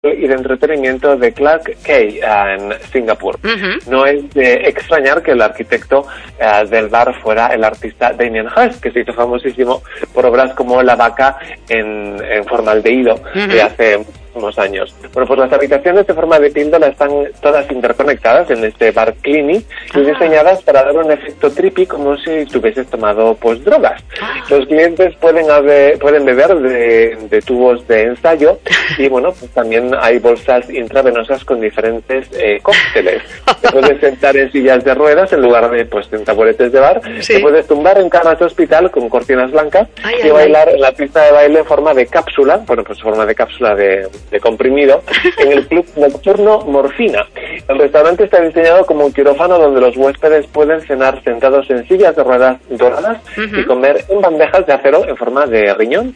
y de entretenimiento de Clark Key en Singapur. No es de extrañar que el arquitecto del bar fuera el artista Damien Hirst, que se hizo famosísimo por obras como La vaca en formaldehído de hace unos años. Bueno, pues las habitaciones de forma de píldora están todas interconectadas en este bar Clinic y diseñadas para dar un efecto trippy como si tuvieses tomado pues drogas. Los clientes pueden beber de tubos de ensayo y bueno, pues también hay bolsas intravenosas con diferentes cócteles. Te puedes sentar en sillas de ruedas en lugar de pues en taburetes de bar. Te puedes tumbar en camas de hospital con cortinas blancas y bailar en la pista de baile en forma de cápsula, bueno, pues forma de cápsula de comprimido, en el club nocturno Morfina. El restaurante está diseñado como un quirófano donde los huéspedes pueden cenar sentados en sillas de ruedas doradas y comer en bandejas de acero en forma de riñón.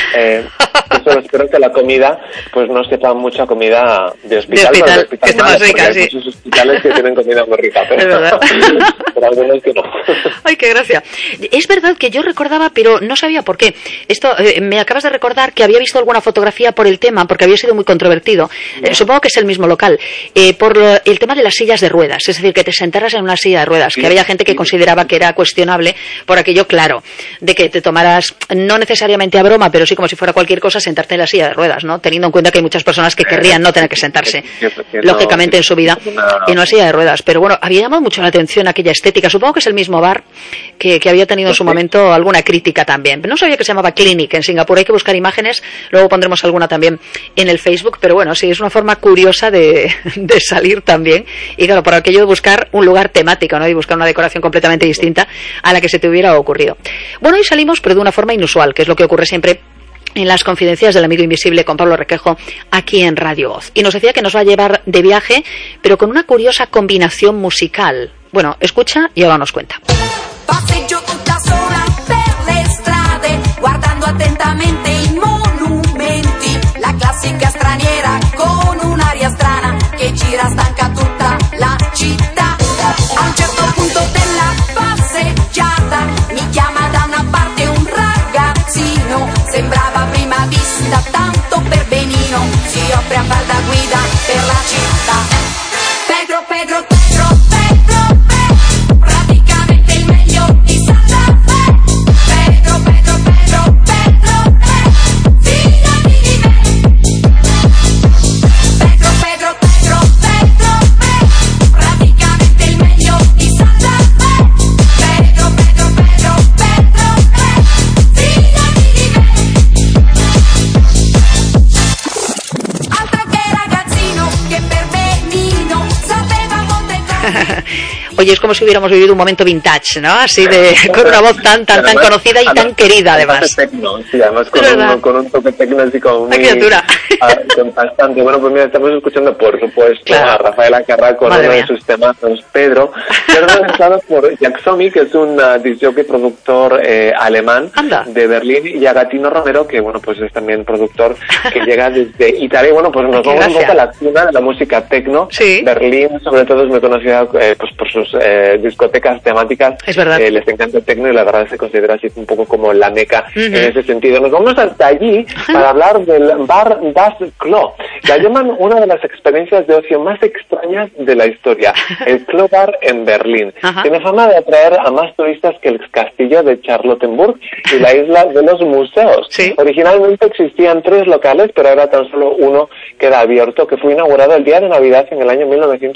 Solo espero que la comida pues no sepa mucha comida de hospital. Que esté más rica, sí. Hay muchos hospitales que tienen comida muy rica, pero algunos que no. Ay, qué gracia. Es verdad que yo recordaba, pero no sabía por qué. Esto me acabas de recordar que había visto alguna fotografía por el tema, porque había sido muy controvertido. Supongo que es el mismo local. Por el tema de las sillas de ruedas, es decir, que te sentaras en una silla de ruedas, que había gente que consideraba que era cuestionable por aquello, claro, de que te tomaras, no necesariamente a broma, pero sí como si fuera cualquier cosa, sentarte en la silla de ruedas, ¿no? Teniendo en cuenta que hay muchas personas que querrían no tener que sentarse, lógicamente, en su vida, en una silla de ruedas. Pero bueno, había llamado mucho la atención aquella estética. Supongo que es el mismo bar que había tenido en su momento alguna crítica también. No sabía que se llamaba Clinic en Singapur. Hay que buscar imágenes, luego pondremos alguna también en el Facebook, pero bueno, sí, es una forma curiosa de salir también. Y claro, por aquello de buscar un lugar temático, ¿no? Y buscar una decoración completamente distinta a la que se te hubiera ocurrido. Bueno, y salimos, pero de una forma inusual, que es lo que ocurre siempre en las confidencias del amigo invisible con Pablo Requejo aquí en Radio Voz. Y nos decía que nos va a llevar de viaje, pero con una curiosa combinación musical. Bueno, escucha y ahora nos cuenta. Passeggio tutta sola per le strade, guardando attentamente i monumenti, la classica straniera con un'aria strana che gira stanca tutta la città. A un certo punto della passeggiata mi chiama da una parte un ragazzino, sembrava a prima vista tanto per benino, si offre a far da guida per la città. Pedro, Pedro, Pedro, Pedro, Pedro, praticamente il meglio di Santa Fe. Pedro, Pedro, Pedro, Pedro, Pedro, fidati di me. Pedro, Pedro, Pedro, Pedro, Pedro, praticamente il meglio di Santa Fe. Pedro, Pedro, Pedro, Pedro, Pedro, fidati di me. Altro che ragazzino che per benino sapeva molte cose. Oye, es como si hubiéramos vivido un momento vintage, ¿no? Así de con una voz tan conocida y tan querida, además. Sí, además con un toque tecno así como muy bastante. Bueno, pues mira, estamos escuchando, por supuesto, a Rafael Acarrá con uno de sus temazos, Pedro, pero mezclado por Jacksomi, que es un disc-jockey productor alemán de Berlín, y a Gatino Romero, que bueno, pues es también productor que llega desde Italia. Bueno, pues nos vamos un poco a la cuna de la música tecno. Berlín, sobre todo, es muy conocida pues por sus discotecas temáticas. Es verdad. Les encanta el tecno y la verdad se considera así un poco como la meca en ese sentido. Nos vamos hasta allí para hablar del bar Das Klo. La llaman una de las experiencias de ocio más extrañas de la historia. El Klo Bar en Berlín. Tiene fama de atraer a más turistas que el castillo de Charlottenburg y la isla de los museos. Originalmente existían 3 locales, pero ahora tan solo uno queda abierto, que fue inaugurado el día de Navidad en el año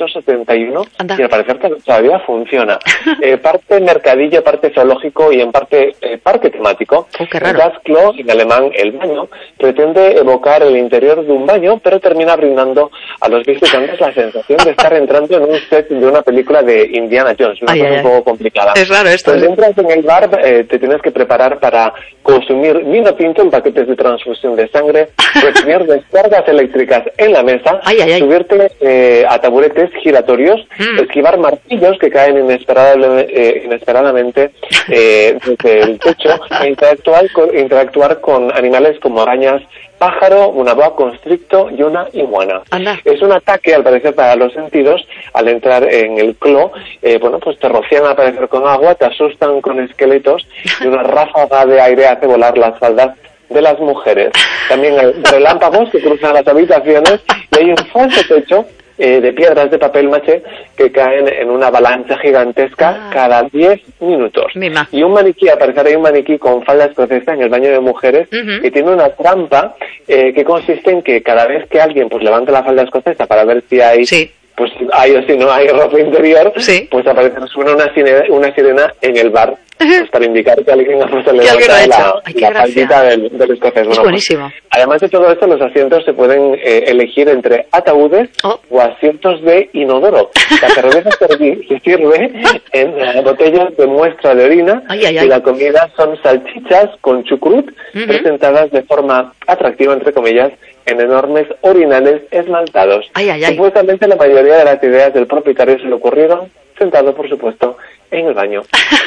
1971 y al parecer todavía funciona. Parte mercadillo, parte zoológico y en parte parque temático. Das Klo, en alemán el baño, pretende evocar el interior de un baño, pero termina brindando a los visitantes la sensación de estar entrando en un set de una película de Indiana Jones, una cosa un poco complicada. Es raro esto. Cuando entras en el bar te tienes que preparar para consumir vino tinto en paquetes de transfusión de sangre, recibir descargas eléctricas en la mesa, subirte a taburetes giratorios, esquivar martillos que caen inesperadamente desde el techo e interactuar con animales como arañas, pájaro, una boa constricto y una iguana. Es un ataque, al parecer, para los sentidos. Al entrar en el Klo, bueno, pues te rocian al parecer con agua, te asustan con esqueletos y una ráfaga de aire hace volar las faldas de las mujeres. También hay relámpagos que cruzan las habitaciones y hay un falso techo de piedras de papel maché que caen en una avalancha gigantesca cada 10 minutos. Mima. Y un maniquí, al parecer hay un maniquí con falda escocesa en el baño de mujeres que tiene una trampa que consiste en que cada vez que alguien pues levanta la falda escocesa para ver si hay... Sí. Pues hay o si no hay ropa interior, sí. Pues aparece, suena una sirena en el bar, pues para indicar que alguien ha puesto la faldita del escocés. Es buenísimo. Además de todo esto, los asientos se pueden elegir entre ataúdes o asientos de inodoro. La cerveza se sirve en botellas de muestra de orina y la comida son salchichas con chucrut presentadas de forma atractiva, entre comillas, en enormes orinales esmaltados. Supuestamente la mayoría de las ideas del propietario se le ocurrieron sentado, por supuesto, en el baño.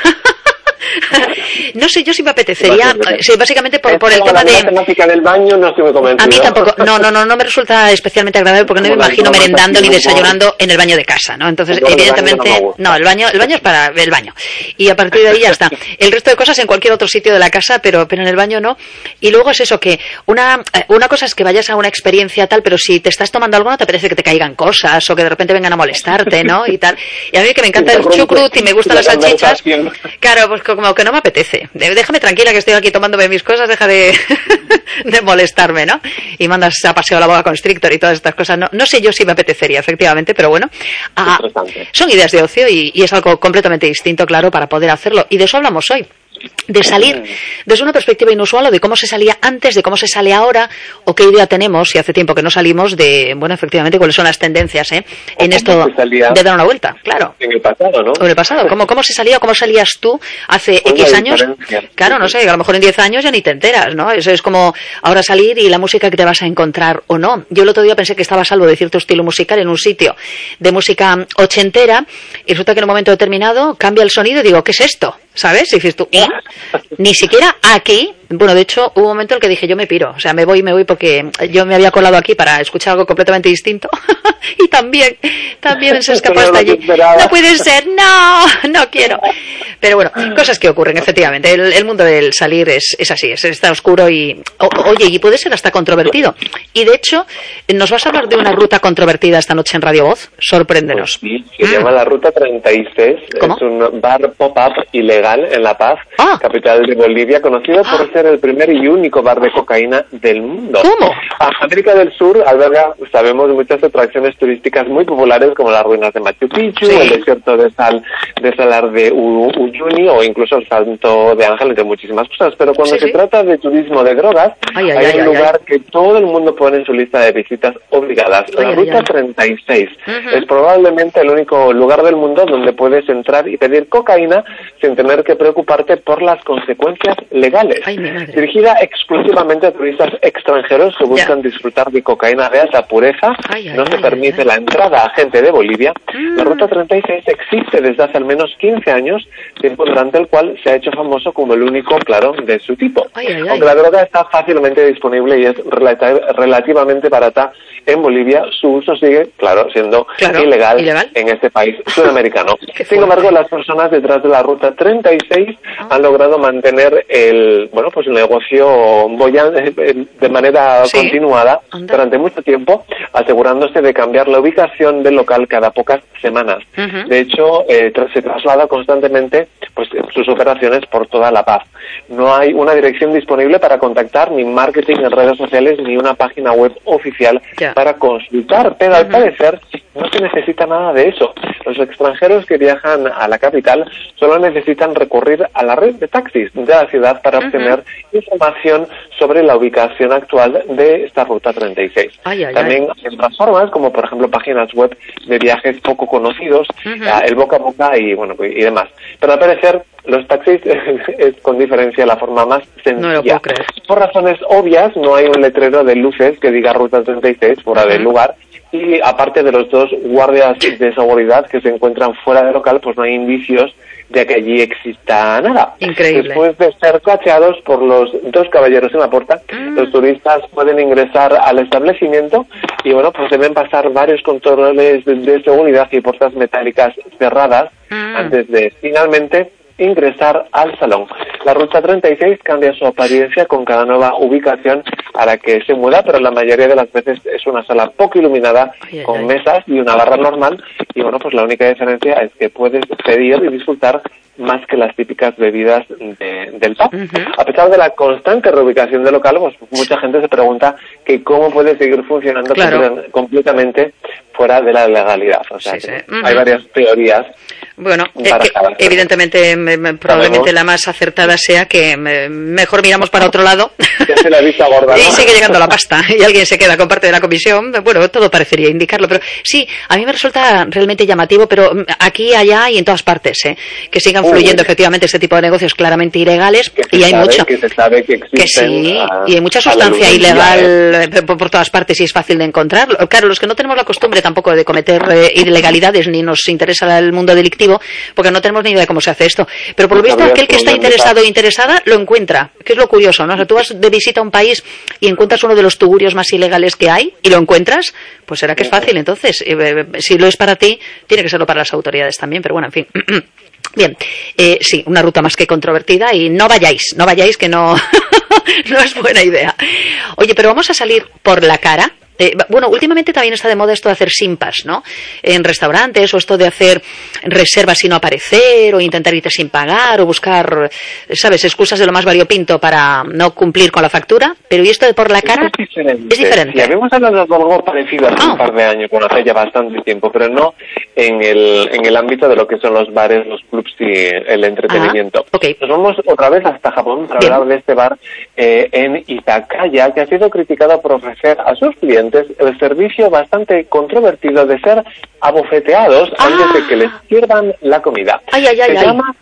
No sé, yo sí me apetecería, sí, básicamente por el tema de... La temática del baño no estoy muy convencido. A mí tampoco, no me resulta especialmente agradable porque no me imagino merendando ni desayunando en el baño de casa, ¿no? Entonces, evidentemente, el baño es para el baño. Y a partir de ahí ya está. El resto de cosas en cualquier otro sitio de la casa, pero en el baño no. Y luego es eso, que una cosa es que vayas a una experiencia tal, pero si te estás tomando algo no te parece que te caigan cosas o que de repente vengan a molestarte, ¿no? Y tal. Y a mí que me encanta el chucrut y me gustan las salchichas, claro, pues como que no me apetece. Déjame tranquila que estoy aquí tomándome mis cosas, deja de molestarme, ¿no? Y mandas a paseo la boa constrictor y todas estas cosas. No sé yo si me apetecería, efectivamente, pero bueno. Son ideas de ocio y es algo completamente distinto, claro, para poder hacerlo. Y de eso hablamos hoy. De salir desde una perspectiva inusual o de cómo se salía antes, de cómo se sale ahora o qué idea tenemos, si hace tiempo que no salimos, de, bueno, efectivamente, cuáles son las tendencias en esto de dar una vuelta, claro. En el pasado, ¿no? O en el pasado. ¿Cómo se salía? ¿Cómo salías tú hace X años? Claro, no sé, a lo mejor en 10 años ya ni te enteras, ¿no? Eso es como ahora salir y la música que te vas a encontrar o no. Yo el otro día pensé que estaba a salvo de cierto estilo musical en un sitio de música ochentera y resulta que en un momento determinado cambia el sonido y digo, ¿qué es esto? ¿Sabes? Y dices tú, ni siquiera aquí. Bueno, de hecho, hubo un momento en el que dije, yo me piro, o sea, me voy porque yo me había colado aquí para escuchar algo completamente distinto y también se escapó hasta allí. No puede ser, no quiero. Pero bueno, cosas que ocurren, efectivamente. El mundo del salir es así, está oscuro y, oye, y puede ser hasta controvertido. Y de hecho, ¿nos vas a hablar de una ruta controvertida esta noche en Radio Voz? Sorpréndenos. Sí, se llama la Ruta 36. ¿Cómo? Es un bar pop-up ilegal en La Paz, capital de Bolivia, conocido por ser el primer y único bar de cocaína del mundo. ¿Cómo? América del Sur alberga, sabemos, muchas atracciones turísticas muy populares como las ruinas de Machu Picchu, el desierto de Salar de Uyuni o incluso el Salto de Ángel, entre muchísimas cosas. Pero cuando se trata de turismo de drogas, hay un lugar que todo el mundo pone en su lista de visitas obligadas, la Ruta 36. Es probablemente el único lugar del mundo donde puedes entrar y pedir cocaína sin tener que preocuparte por las consecuencias legales. Dirigida exclusivamente a turistas extranjeros que buscan disfrutar de cocaína de alta pureza, no se permite la entrada a gente de Bolivia. La Ruta 36 existe desde hace al menos 15 años, tiempo durante el cual se ha hecho famoso como el único, claro, de su tipo. Aunque la droga está fácilmente disponible y es relativamente barata en Bolivia, su uso sigue, claro, siendo ilegal en este país sudamericano. Sin embargo, las personas detrás de la Ruta 36 han logrado mantener el negocio de manera continuada durante mucho tiempo, asegurándose de cambiar la ubicación del local cada pocas semanas. De hecho, se traslada constantemente sus operaciones por toda La Paz. No hay una dirección disponible para contactar, ni marketing en redes sociales, ni una página web oficial para consultar, pero al parecer no se necesita nada de eso. Los extranjeros que viajan a la capital solo necesitan recurrir a la red de taxis de la ciudad para obtener información sobre la ubicación actual de esta Ruta 36. También hay otras formas, como por ejemplo páginas web de viajes poco conocidos, el boca a boca y demás. Pero al parecer los taxis es con diferencia la forma más sencilla. No lo puedo creer. Por razones obvias, no hay un letrero de luces que diga Ruta 36 fuera del lugar. Y aparte de los dos guardias de seguridad que se encuentran fuera del local, pues no hay indicios de que allí exista nada. Increíble. Después de ser cacheados por los dos caballeros en la puerta, los turistas pueden ingresar al establecimiento y deben pasar varios controles de seguridad y puertas metálicas cerradas antes de finalmente ingresar al salón. La ruta 36 cambia su apariencia con cada nueva ubicación a la que se muda, pero la mayoría de las veces es una sala poco iluminada con mesas y una barra normal. Y bueno, pues la única diferencia es que puedes pedir y disfrutar más que las típicas bebidas del pub. A pesar de la constante reubicación del local, pues mucha gente se pregunta que cómo puede seguir funcionando completamente fuera de la legalidad. O sea, hay varias teorías. Bueno, evidentemente, probablemente la más acertada sea que mejor miramos para otro lado ya se la vista gorda, ¿no? Y sigue llegando la pasta y alguien se queda con parte de la comisión. Bueno, todo parecería indicarlo, pero sí, a mí me resulta realmente llamativo, pero aquí, allá y en todas partes, que sigan fluyendo efectivamente este tipo de negocios claramente ilegales, y hay mucho. Que se sabe que existen, y hay mucha sustancia ilegal por todas partes y es fácil de encontrarlo. Claro, los que no tenemos la costumbre tampoco de cometer ilegalidades ni nos interesa el mundo delictivo, porque no tenemos ni idea de cómo se hace esto. Pero por lo visto, aquel que está interesado o interesada lo encuentra, que es lo curioso, ¿no? O sea, tú vas de visita a un país y encuentras uno de los tugurios más ilegales que hay y lo encuentras, pues será que es fácil. Entonces, si lo es para ti, tiene que serlo para las autoridades también, pero bueno, en fin. Bien, sí, una ruta más que controvertida y no vayáis que no, no es buena idea. Oye, pero vamos a salir por la cara. Bueno, últimamente también está de moda esto de hacer simpas, ¿no? En restaurantes, o esto de hacer reservas y no aparecer, o intentar irte sin pagar, o buscar, ¿sabes?, excusas de lo más variopinto para no cumplir con la factura. Pero ¿y esto de por la cara? Es diferente. Sí, habíamos hablado de algo parecido hace un par de años, bueno, hace ya bastante tiempo, pero no en el ámbito de lo que son los bares, los clubs y el entretenimiento. Nos vamos otra vez hasta Japón para hablar de este bar en Izakaya, que ha sido criticado por ofrecer a sus clientes el servicio bastante controvertido de ser abofeteados antes de que les sirvan la comida. Se llama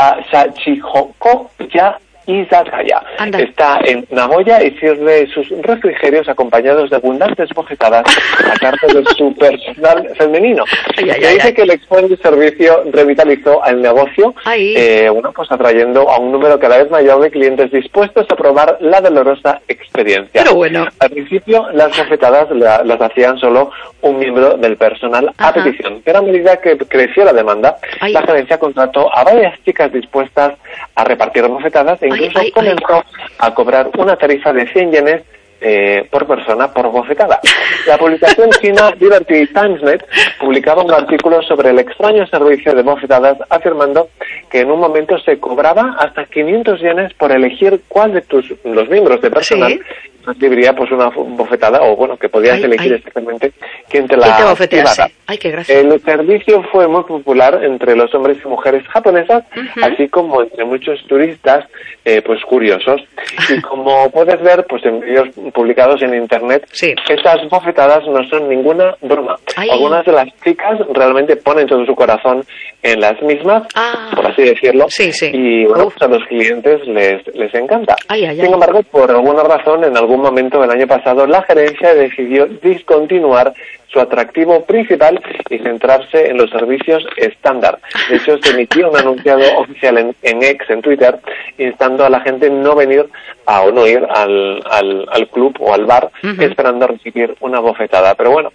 Shachihokoya Izakaya. Está en Nagoya y sirve sus refrigerios acompañados de abundantes bofetadas a cargo de su personal femenino. Se dice que el excelente servicio revitalizó el negocio, bueno, pues atrayendo a un número cada vez mayor de clientes dispuestos a probar la dolorosa experiencia. Pero bueno. Al principio, las bofetadas las hacían solo un miembro del personal a petición, pero a medida que creció la demanda, la gerencia contrató a varias chicas dispuestas a repartir bofetadas e incluso comenzó a cobrar una tarifa de 100 yenes por persona por bofetada. La publicación china Liberty Timesnet publicaba un artículo sobre el extraño servicio de bofetadas, afirmando que en un momento se cobraba hasta 500 yenes por elegir cuál de los miembros de personal recibiría pues una bofetada, o bueno, que podías elegir exactamente quién te la bofeteara. Qué gracia. El servicio fue muy popular entre los hombres y mujeres japonesas, así como entre muchos turistas pues curiosos. Y como puedes ver, pues en vídeos publicados en internet, estas bofetadas no son ninguna broma. Algunas de las chicas realmente ponen todo su corazón en las mismas, por así decirlo, y bueno, pues a los clientes les encanta. Sin embargo, por alguna razón, en algún momento del año pasado, la gerencia decidió discontinuar su atractivo principal y centrarse en los servicios estándar. De hecho, se emitió un anunciado oficial en X, en Twitter, instando a la gente no venir o no ir al club o al bar esperando recibir una bofetada. Pero bueno.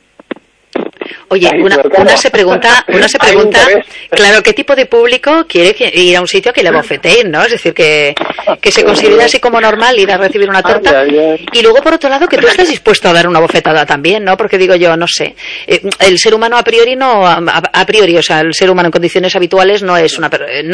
Oye, una se pregunta, claro, ¿qué tipo de público quiere ir a un sitio que le bofeteen, ¿no? Es decir, que se considere así como normal ir a recibir una torta, y luego por otro lado que tú estés dispuesto a dar una bofetada también, ¿no? Porque digo yo, no sé, el ser humano a priori, o sea, el ser humano en condiciones habituales no es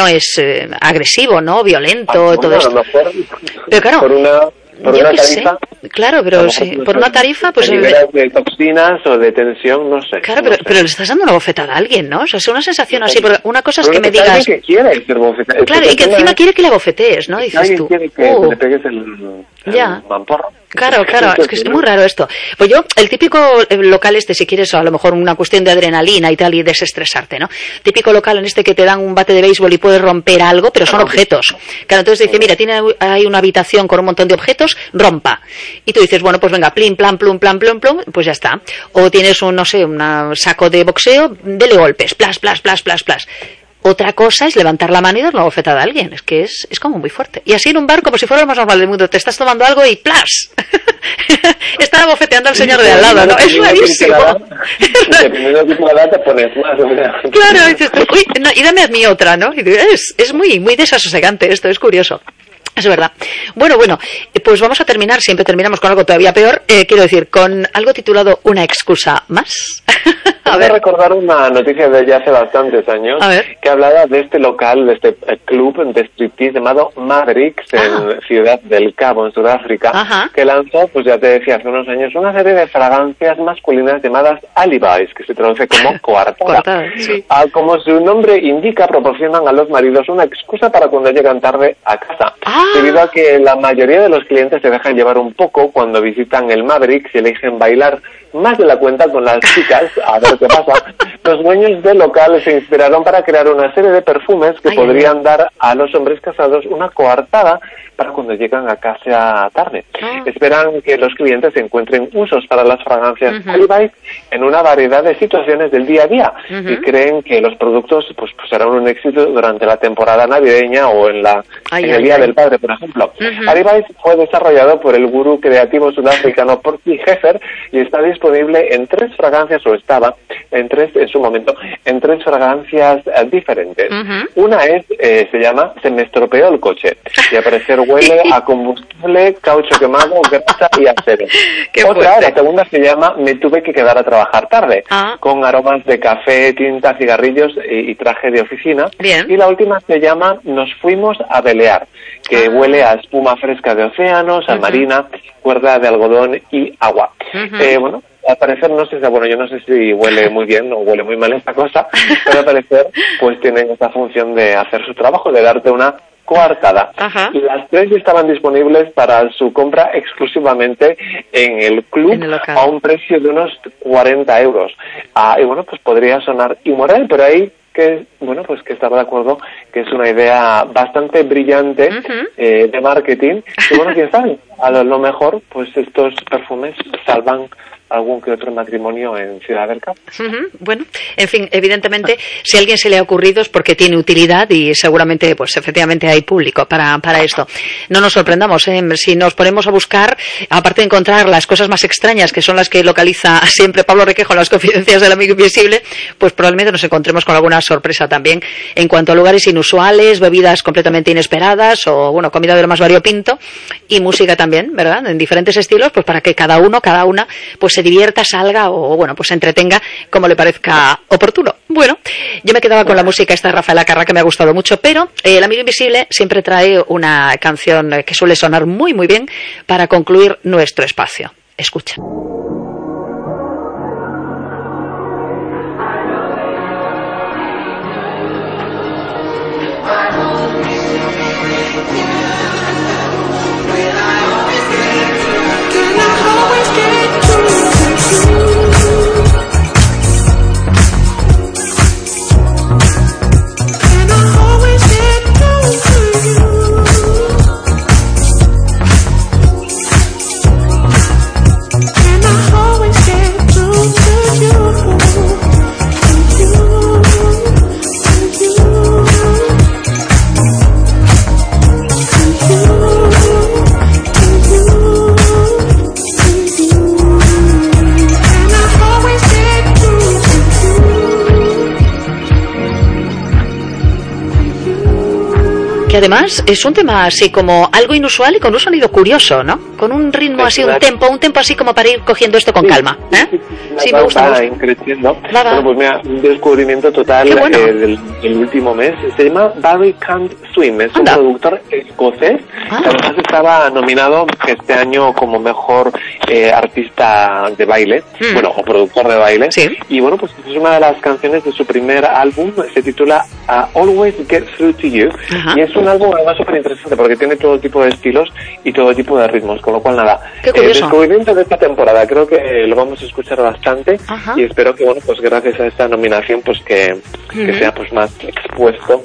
agresivo, ¿no? Violento, todo esto. Pero claro, por una tarifa, claro, pero por una tarifa, pues de toxinas o de tensión, no sé. Claro, pero le estás dando una bofetada a alguien, ¿no? O sea, es una sensación así, porque una cosa es que me digas, que quiere ser bofetada. Claro, y que encima quiere que la bofetees, ¿no? Dices tú. Quiere que le pegues el mamporro. Claro, es que es muy raro esto. Pues yo, el típico local si quieres, o a lo mejor una cuestión de adrenalina y tal, y desestresarte, ¿no? Típico local en que te dan un bate de béisbol y puedes romper algo, pero son objetos. Claro, entonces dice, mira, tiene ahí una habitación con un montón de objetos, rompa. Y tú dices, bueno, pues venga, plim, plan, plum, plan, plum, plum, pues ya está. O tienes un saco de boxeo, dele golpes, plas, plas, plas, plas, plas. Otra cosa es levantar la mano y dar una bofetada a alguien. Es que es como muy fuerte. Y así en un bar, como si fuera lo más normal del mundo. Te estás tomando algo y ¡plas! Estaba bofeteando al señor de al lado, ¿no? Es rarísimo. Dependiendo de tu edad te pones más. Claro, dices tú, uy, no, y dame a mí otra, ¿no? Y es muy, muy desasosegante esto, es curioso. Es verdad. Bueno, pues vamos a terminar, siempre terminamos con algo todavía peor, quiero decir, con algo titulado Una excusa más. A ver, recordar una noticia de ya hace bastantes años que hablaba de este local, de este club de striptease llamado Mavericks en Ciudad del Cabo, en Sudáfrica, que lanzó, pues ya te decía, hace unos años, una serie de fragancias masculinas llamadas alibis, que se traduce como coartada. Sí. Como su nombre indica, proporcionan a los maridos una excusa para cuando llegan tarde a casa. Debido a que la mayoría de los clientes se dejan llevar un poco cuando visitan el Mavericks y eligen bailar más de la cuenta con las chicas, a ver qué pasa, los dueños del local se inspiraron para crear una serie de perfumes que podrían dar a los hombres casados una coartada para cuando llegan a casa tarde. Esperan que los clientes encuentren usos para las fragancias alibis en una variedad de situaciones del día a día y creen que los productos pues serán un éxito durante la temporada navideña o en el Día del Padre, por ejemplo. Alibis fue desarrollado por el gurú creativo sudafricano Porky Heffer y está disponible en 3 fragancias, o estaba en su momento, en 3 fragancias diferentes. Una se llama Se me estropeó el coche, y al parecer huele a combustible, caucho quemado, grasa y acero. Otra, la segunda, se llama Me tuve que quedar a trabajar tarde, con aromas de café, tinta, cigarrillos y traje de oficina. Y la última se llama Nos fuimos a velear, que huele a espuma fresca de océanos, a marina, cuerda de algodón y agua. Bueno, al parecer yo no sé si huele muy bien o huele muy mal esta cosa, pero al parecer pues tienen esta función de hacer su trabajo, de darte una coartada. Las 3 estaban disponibles para su compra exclusivamente en el club a un precio de unos 40 euros. Y bueno, pues podría sonar inmoral, pero ahí que estaba de acuerdo que es una idea bastante brillante de marketing. Y bueno, quién sabe, a lo mejor pues estos perfumes salvan algún que otro matrimonio en Ciudad del Cabo. Bueno, en fin, evidentemente, si a alguien se le ha ocurrido es porque tiene utilidad y seguramente, pues efectivamente hay público para esto. No nos sorprendamos, si nos ponemos a buscar, aparte de encontrar las cosas más extrañas, que son las que localiza siempre Pablo Requejo en las confidencias del amigo invisible, pues probablemente nos encontremos con alguna sorpresa también en cuanto a lugares inusuales, bebidas completamente inesperadas o, bueno, comida de lo más variopinto y música también, ¿verdad? En diferentes estilos, pues para que cada una, pues se divierta, salga o, bueno, pues se entretenga como le parezca oportuno. Bueno, yo me quedaba con la música esta de Rafael Acarrá, que me ha gustado mucho, pero el amigo invisible siempre trae una canción que suele sonar muy, muy bien para concluir nuestro espacio. Escucha. Que además es un tema así como algo inusual y con un sonido curioso, ¿no? Con un ritmo así, un tempo así como para ir cogiendo esto con calma, ¿eh? Sí, me gusta. Creciendo. Bueno, pues mira, un descubrimiento total del último mes. Se llama Barry Can't Swim. Es un productor escocés que además estaba nominado este año como mejor artista de baile, bueno, o productor de baile. Y bueno, pues es una de las canciones de su primer álbum. Se titula Always Get Through to You. Y es un álbum además súper interesante porque tiene todo tipo de estilos y todo tipo de ritmos, con lo cual nada, descubrimiento de esta temporada, creo que lo vamos a escuchar bastante. Y espero que, bueno, pues gracias a esta nominación pues que sea pues más expuesto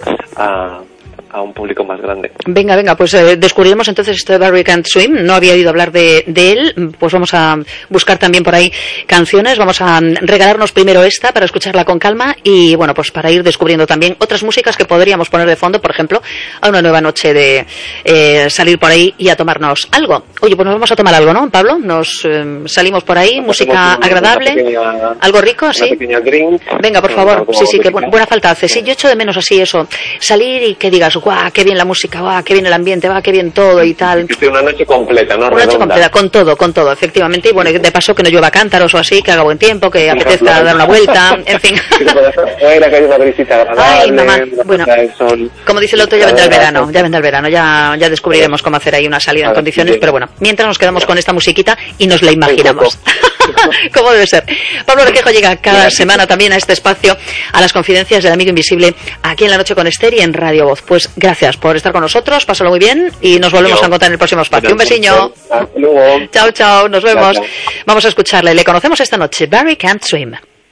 a un público más grande. Venga, pues descubriremos entonces esto de Barry Can't Swim. No había oído hablar de él. Pues vamos a buscar también por ahí canciones. Vamos a regalarnos primero esta para escucharla con calma y, bueno, pues para ir descubriendo también otras músicas que podríamos poner de fondo, por ejemplo, a una nueva noche de salir por ahí y a tomarnos algo. Oye, pues nos vamos a tomar algo, ¿no, Pablo? Nos salimos por ahí, música agradable, algo rico, así. Pequeña drink. Venga, por favor. Sí, que buena falta hace. Sí, yo echo de menos así eso. Salir y que digas, guau, qué bien la música, guau, qué bien el ambiente, guau, qué bien todo y tal. Una noche completa, ¿no? Una noche completa, con todo, efectivamente. Y bueno, de paso que no llueva cántaros o así, que haga buen tiempo, que apetezca dar una vuelta, en fin. Que haya una brisita agradable. Ay, mamá, bueno, como dice el otro, ya vendrá el verano, ya descubriremos cómo hacer ahí una salida en condiciones, pero bueno, mientras nos quedamos con esta musiquita y nos la imaginamos. Como debe ser. Pablo Requejo llega cada semana también a este espacio, a las confidencias del amigo invisible, aquí en La Noche con Esther y en Radio Voz. Pues gracias por estar con nosotros, pásalo muy bien y nos volvemos a encontrar en el próximo espacio. Un besiño. Hasta luego. Chao, nos vemos. Chao. Vamos a escucharle, le conocemos esta noche, Barry Can't Swim.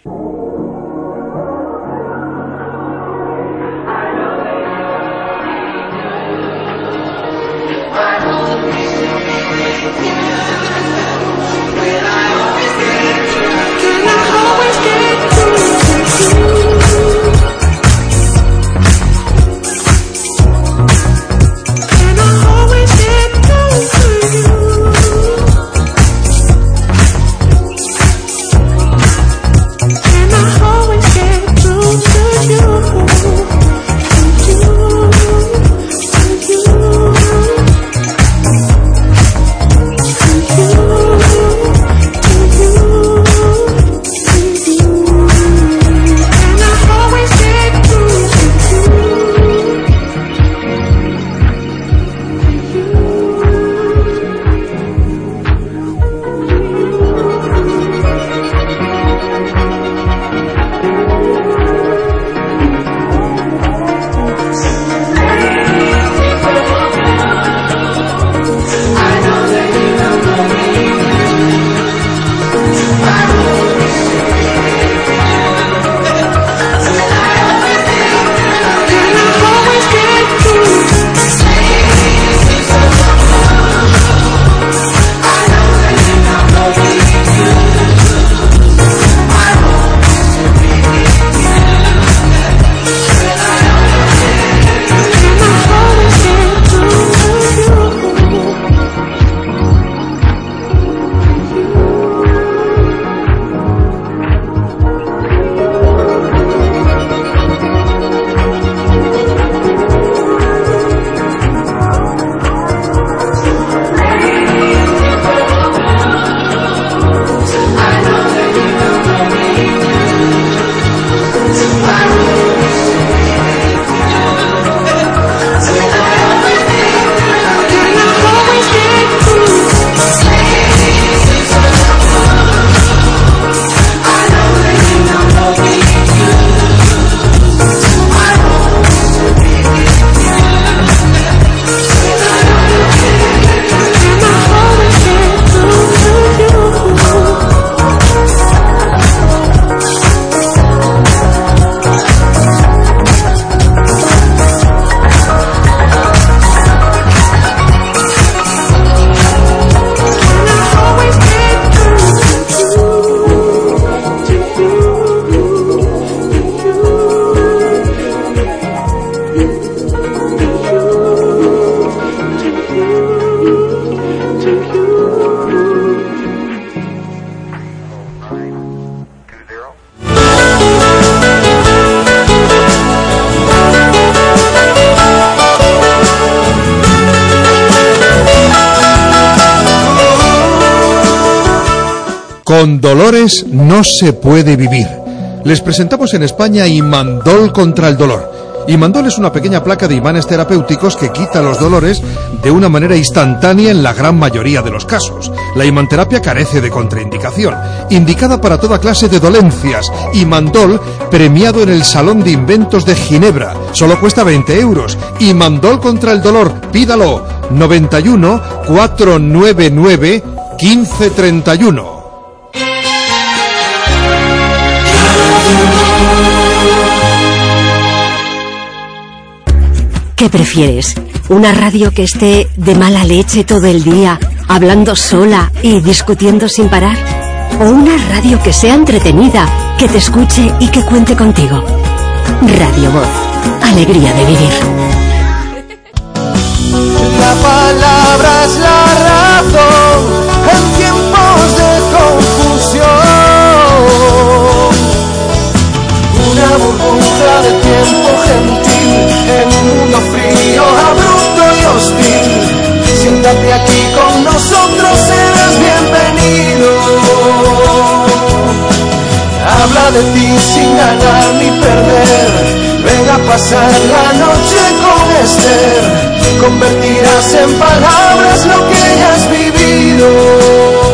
Con dolores no se puede vivir. Les presentamos en España Imandol contra el dolor. Imandol es una pequeña placa de imanes terapéuticos que quita los dolores de una manera instantánea en la gran mayoría de los casos. La imanterapia carece de contraindicación, indicada para toda clase de dolencias. Imandol, premiado en el Salón de Inventos de Ginebra. Solo cuesta 20 euros. Imandol contra el dolor, pídalo. 91 499 1531. ¿Qué prefieres? ¿Una radio que esté de mala leche todo el día, hablando sola y discutiendo sin parar? ¿O una radio que sea entretenida, que te escuche y que cuente contigo? Radio Voz. Alegría de vivir. La palabra es la razón en tiempos de confusión. Una burbuja de tiempo gentil en un mundo frío habla de ti sin ganar ni perder. Ven a pasar la noche con Esther, convertirás en palabras lo que has vivido.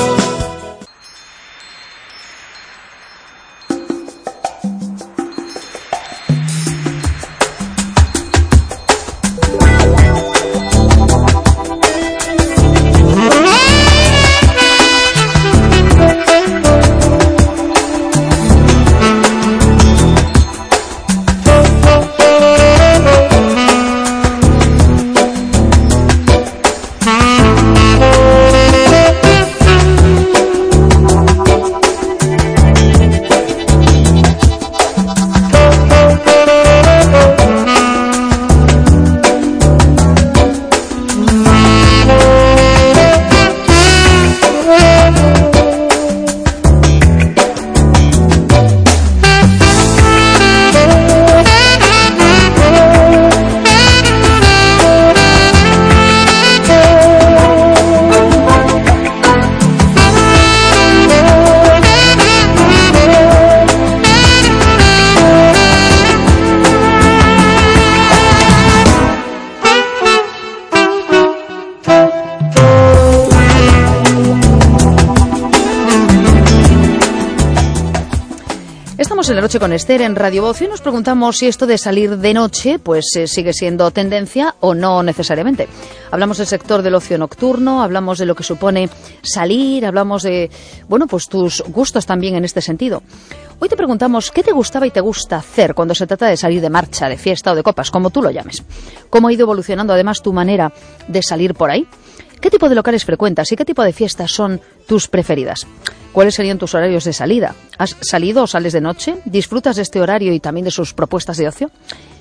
En la noche con Esther en Radio Voz y nos preguntamos si esto de salir de noche pues sigue siendo tendencia o no necesariamente. Hablamos del sector del ocio nocturno, hablamos de lo que supone salir, hablamos de, bueno, pues tus gustos también en este sentido. Hoy te preguntamos qué te gustaba y te gusta hacer cuando se trata de salir de marcha, de fiesta o de copas, como tú lo llames. ¿Cómo ha ido evolucionando además tu manera de salir por ahí? ¿Qué tipo de locales frecuentas y qué tipo de fiestas son tus preferidas? ¿Cuáles serían tus horarios de salida? ¿Has salido o sales de noche? ¿Disfrutas de este horario y también de sus propuestas de ocio?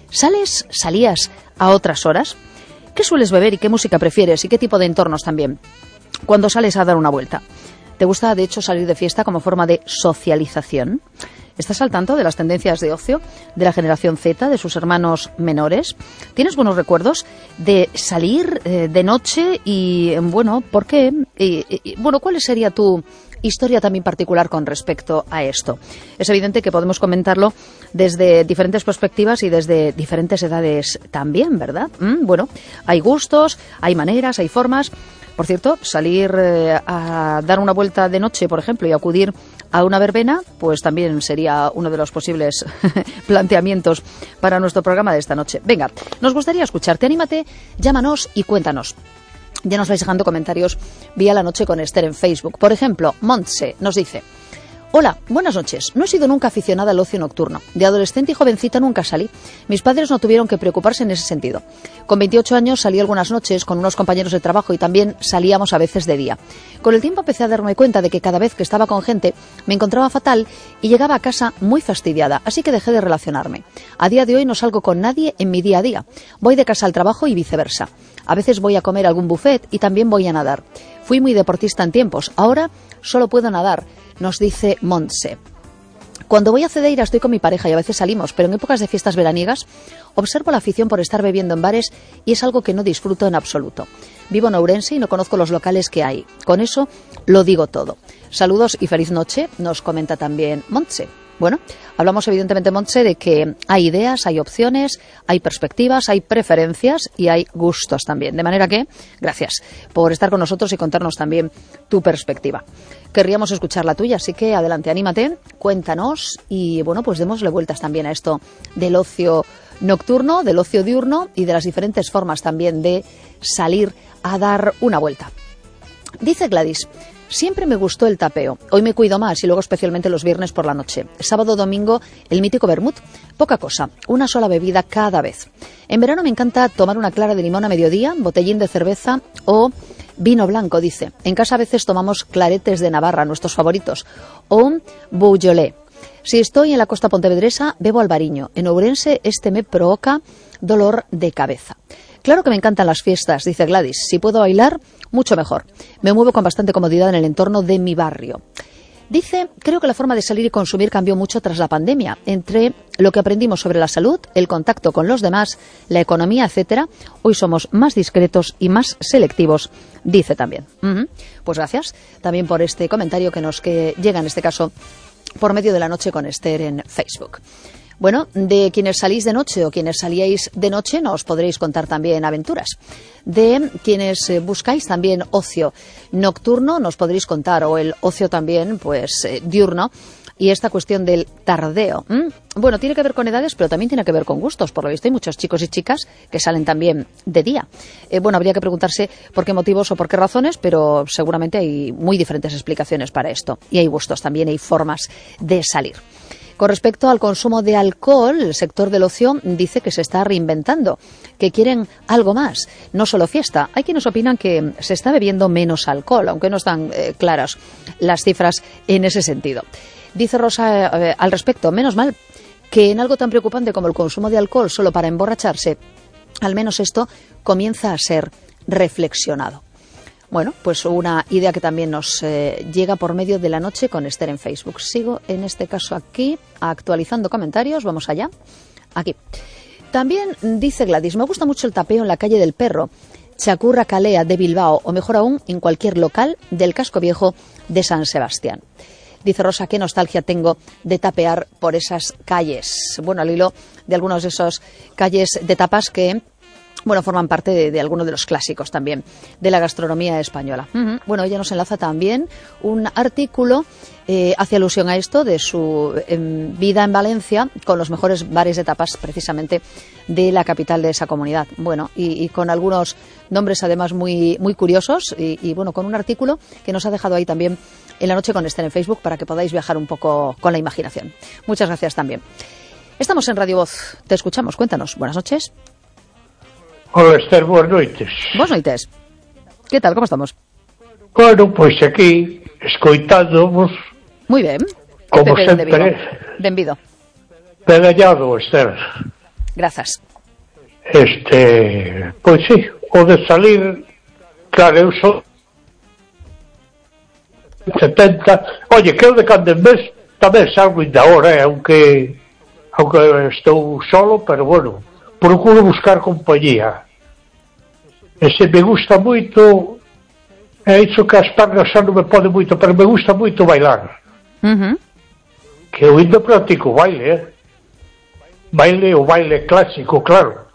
¿Salías a otras horas? ¿Qué sueles beber y qué música prefieres y qué tipo de entornos también? Cuando sales a dar una vuelta. ¿Te gusta, de hecho, salir de fiesta como forma de socialización? ¿Estás al tanto de las tendencias de ocio de la generación Z, de sus hermanos menores? ¿Tienes buenos recuerdos de salir de noche y, bueno, por qué? Bueno, ¿cuál sería tu historia también particular con respecto a esto? Es evidente que podemos comentarlo desde diferentes perspectivas y desde diferentes edades también, ¿verdad? Bueno, hay gustos, hay maneras, hay formas. Por cierto, salir a dar una vuelta de noche, por ejemplo, y acudir a una verbena, pues también sería uno de los posibles planteamientos para nuestro programa de esta noche. Venga, nos gustaría escucharte, anímate, llámanos y cuéntanos. Ya nos vais dejando comentarios vía La Noche con Esther en Facebook. Por ejemplo, Montse nos dice: hola, buenas noches. No he sido nunca aficionada al ocio nocturno. De adolescente y jovencita nunca salí. Mis padres no tuvieron que preocuparse en ese sentido. Con 28 años salí algunas noches con unos compañeros de trabajo y también salíamos a veces de día. Con el tiempo empecé a darme cuenta de que cada vez que estaba con gente me encontraba fatal y llegaba a casa muy fastidiada, así que dejé de relacionarme. A día de hoy no salgo con nadie en mi día a día. Voy de casa al trabajo y viceversa. A veces voy a comer algún buffet y también voy a nadar. Fui muy deportista en tiempos. Ahora solo puedo nadar, nos dice Montse. Cuando voy a Cedeira estoy con mi pareja y a veces salimos, pero en épocas de fiestas veraniegas observo la afición por estar bebiendo en bares y es algo que no disfruto en absoluto. Vivo en Ourense y no conozco los locales que hay. Con eso lo digo todo. Saludos y feliz noche, nos comenta también Montse. Bueno, hablamos evidentemente, Montse, de que hay ideas, hay opciones, hay perspectivas, hay preferencias y hay gustos también. De manera que, gracias por estar con nosotros y contarnos también tu perspectiva. Querríamos escuchar la tuya, así que adelante, anímate, cuéntanos y, bueno, pues démosle vueltas también a esto del ocio nocturno, del ocio diurno y de las diferentes formas también de salir a dar una vuelta. Dice Gladys: siempre me gustó el tapeo. Hoy me cuido más y luego especialmente los viernes por la noche. Sábado, domingo, el mítico vermut. Poca cosa, una sola bebida cada vez. En verano me encanta tomar una clara de limón a mediodía, botellín de cerveza o vino blanco, dice. En casa a veces tomamos claretes de Navarra, nuestros favoritos, o un Beaujolais. Si estoy en la costa pontevedresa, bebo albariño. En Ourense este me provoca dolor de cabeza. Claro que me encantan las fiestas, dice Gladys. Si puedo bailar, mucho mejor. Me muevo con bastante comodidad en el entorno de mi barrio. Dice: creo que la forma de salir y consumir cambió mucho tras la pandemia. Entre lo que aprendimos sobre la salud, el contacto con los demás, la economía, etcétera, hoy somos más discretos y más selectivos, dice también. Pues gracias también por este comentario que llega en este caso por medio de La Noche con Esther en Facebook. Bueno, de quienes salís de noche o quienes salíais de noche nos podréis contar también aventuras. De quienes buscáis también ocio nocturno nos podréis contar, o el ocio también, pues, diurno. Y esta cuestión del tardeo, bueno, tiene que ver con edades, pero también tiene que ver con gustos. Por lo visto hay muchos chicos y chicas que salen también de día. Bueno, habría que preguntarse por qué motivos o por qué razones, pero seguramente hay muy diferentes explicaciones para esto. Y hay gustos también, hay formas de salir. Con respecto al consumo de alcohol, el sector del ocio dice que se está reinventando, que quieren algo más, no solo fiesta. Hay quienes opinan que se está bebiendo menos alcohol, aunque no están claras las cifras en ese sentido. Dice Rosa al respecto, menos mal que en algo tan preocupante como el consumo de alcohol solo para emborracharse, al menos esto comienza a ser reflexionado. Bueno, pues una idea que también nos llega por medio de La Noche con Esther en Facebook. Sigo en este caso aquí, actualizando comentarios, vamos allá, aquí. También dice Gladys, me gusta mucho el tapeo en la calle del Perro, Chacurra Calea de Bilbao, o mejor aún, en cualquier local del casco viejo de San Sebastián. Dice Rosa, qué nostalgia tengo de tapear por esas calles. Bueno, al hilo de algunos de esos calles de tapas que, bueno, forman parte de algunos de los clásicos también de la gastronomía española. Bueno, ella nos enlaza también un artículo, hace alusión a esto, de su vida en Valencia, con los mejores bares de tapas precisamente de la capital de esa comunidad. Bueno, y con algunos nombres además muy, muy curiosos y bueno, con un artículo que nos ha dejado ahí también en La Noche con Esther en Facebook para que podáis viajar un poco con la imaginación. Muchas gracias también. Estamos en Radio Voz, te escuchamos, cuéntanos. Buenas noches. Hola Esther, buenas noites. Buenas noites. Que tal, como estamos? Bueno, pois aquí, escoitándonos. Moi ben. Como Pepe sempre. Benvido. Pedallado, Esther. Grazas. Pois sí, o de salir, claro, eu sou 70. Oye, que eu de cando en vez tamén salgo ainda ahora, aunque estou solo, pero bueno, procuro buscar compañía. E se me gusta moito, é iso que as pernas xa non me pode moito, pero me gusta moito bailar. Que eu ainda practico baile, o baile clásico, claro.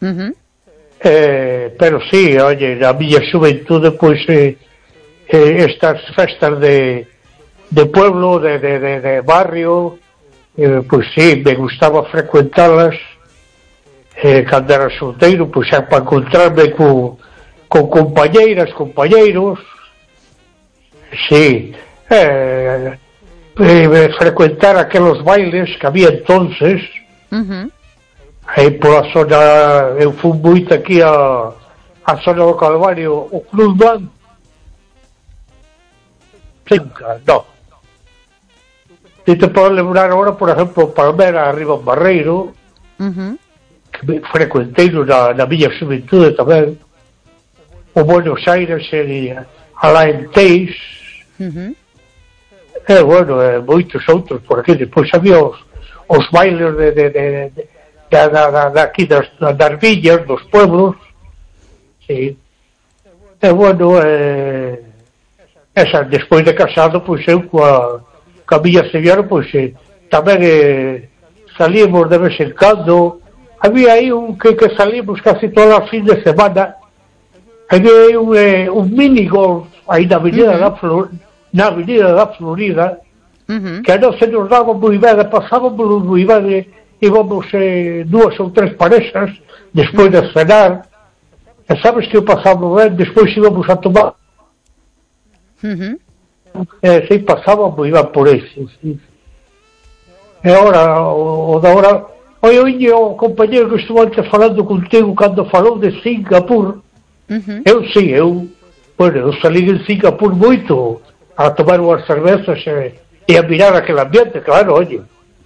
Pero sí, oye, na miña xuventude, pois, estas festas de pueblo, de barrio, pois sí, me gustaba frecuentalas. Cando era solteiro, pois xa para encontrarme con compañeiras, compañeiros, sí, frecuentar aqueles bailes que había entonces, aí pola zona, eu fui moito aquí a zona do Calvario, o Club Blanc, no. E te podes lembrar agora, por exemplo, Palmera, arriba en Barreiro, que frecuenteiro na miña xuventude tamén, o Buenos Aires e alá en Teis, bueno, moitos outros por aquí. Depois había os bailes aquí das villas, dos pueblos, sí. Bueno, despois de casado, pois eu coa miña señora, pois tamén salíamos de vez en cando. Había aí que salimos casi todas as fin de semana. Había aí un mini golf aí na Avenida da Florida, que non se nos daba moi ben, pasábamos moi ben, íbamos 2 ou 3 parexas despois de cenar, e sabes que o pasábamos ben, despois íbamos a tomar, e pasábamos moi ben por eso, sí. E agora, o da hora. Oye, o compañero que estuvo antes falando contigo cando falou de Singapur, eu salí en Singapur moito a tomar unhas cervezas e a mirar aquele ambiente, claro, oye.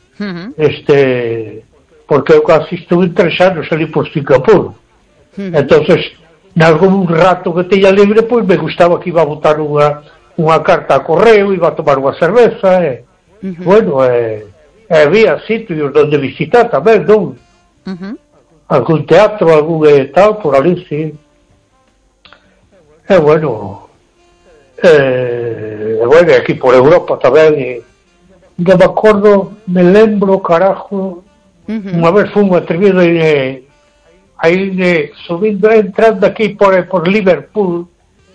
Porque eu casi estuve 3 anos ali por Singapur. Entonces, nalgún rato que teña libre, pois me gustaba que iba a botar unha carta a correo, iba a tomar unha cerveza, bueno, había sitios donde visitar tamén, non? Algún teatro, algún tal, por ali, sí. Bueno, aquí por Europa tamén, me acordo, me lembro, carajo, unha vez fui un atrevido aí subindo, entrando aquí por Liverpool,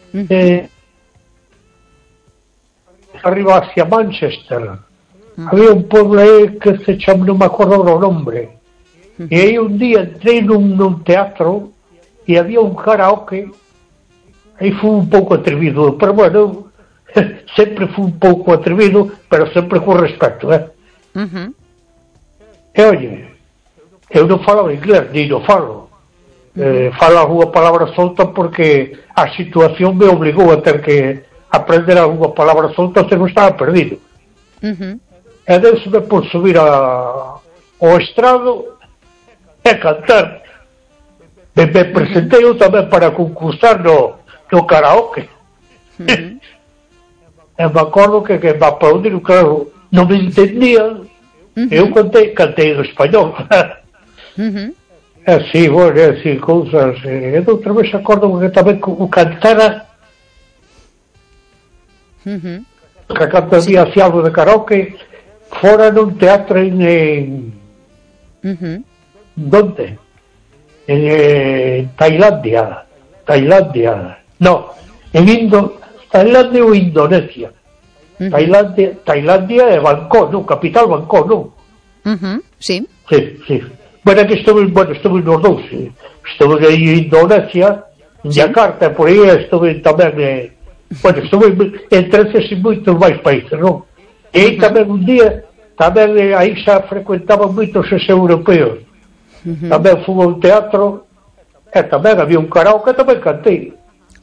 arriba hacia Manchester. Había un pueblo aí que se chama, non me acordo do nombre. E aí un día entrei nun teatro e había un karaoke. Aí fui un pouco atrevido, pero bueno, sempre fui un pouco atrevido, pero sempre con respeto, E oye, eu non falaba inglés, ni non falo. Falo algunha palabra solta porque a situación me obligou a ter que aprender algunha palabra solta, se non estaba perdido. E deusme por subir ao estrado e cantar. Me presentei eu tamén para concursar no karaoke. E me acordo que me aplaudiron, claro, non me entendían. Eu cantei en español. Así, bueno, así, cousas. E outra vez acordo que tamén cantara que canta había así algo de karaoke fora nun teatro en ¿dónde? En Tailandia. No, en Tailandia ou Indonesia. Tailandia e Bangkok, non? Capital Bangkok, non? Sí. Sí. Bueno, que estuve nos dous. Estuve aí en Indonesia, en Yakarta, por aí estuve tamén bueno, estuve entre eses e moitos máis países, non? E aí tamén un día, tamén aí xa frecuentaban moitos os europeos. Tamén fui ao teatro, e tamén había un karaoke, tamén cantei.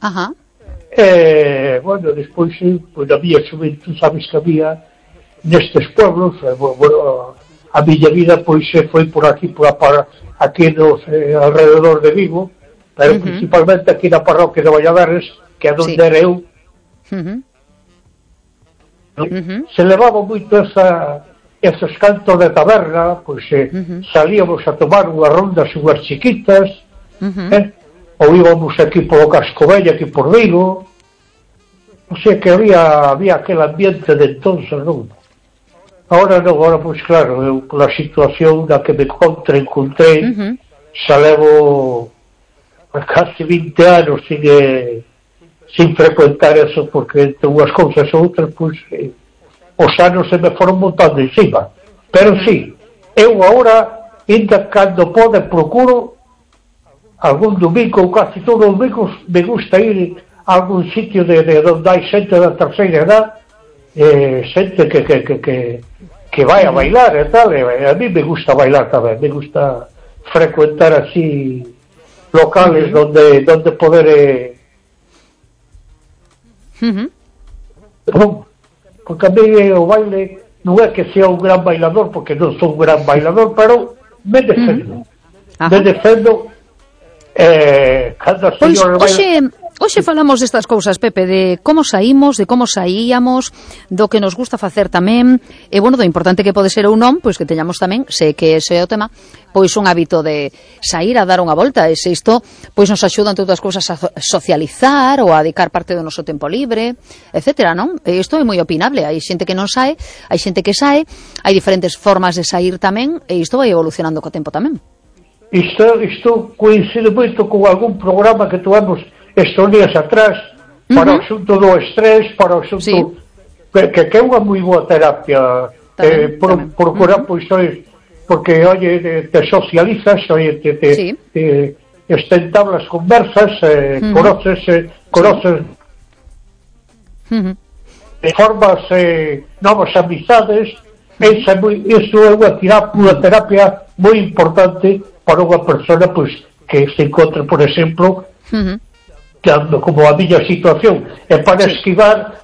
E, bueno, despois, pois, había xuventud, sabes que había nestes pueblos, bueno, a miña vida, pois, foi por aquí, aquí nos alrededor de Vigo, pero principalmente aquí na parroquia de Valladares, que é onde era eu. Se levaba moito esos cantos de taberna, pois salíamos a tomar unhas rondas, unhas chiquitas, ou íbamos aquí polo Cascovella, aquí por Vigo. O sea que había aquel ambiente de entonces, non? Ahora non, ahora pois claro, eu pola situación na que me encontrei, xa levo casi 20 anos sin frecuentar eso, porque entre unhas cousas e outras, pois, os anos se me foron montando encima. Pero sí, eu agora, ainda cando pode, procuro algún domingo, ou casi todos os domingos, me gusta ir a algún sitio de onde hai xente da terceira edad, xente que vai a bailar e tal, e a mí me gusta bailar tamén, me gusta frecuentar así locales donde poder porque a mí o baile non é que sea un gran bailador, porque non sou un gran bailador, pero me defendo. Cada señor Hoxe falamos destas cousas, Pepe, de como saímos, de como saíamos, do que nos gusta facer tamén, e, bueno, do importante que pode ser ou non, pois que teñamos tamén, sei que ese é o tema, pois un hábito de sair a dar unha volta, e se isto, pois nos axuda, entre outras cousas, a socializar ou a dedicar parte do noso tempo libre, etcétera, non? E isto é moi opinable, hai xente que non sae, hai xente que sae, hai diferentes formas de sair tamén, e isto vai evolucionando co tempo tamén. Isto coincide moito con algún programa que tuvemos estes días atrás, para o asunto do estrés, para o asunto que é unha moi boa terapia, procurar, pois, porque, oye, te socializas, oye, te estentablas conversas, conoces formas novas amizades. Iso é unha terapia moi importante para unha persona, pois, que se encontre, por exemplo, como a miña situación, e para esquivar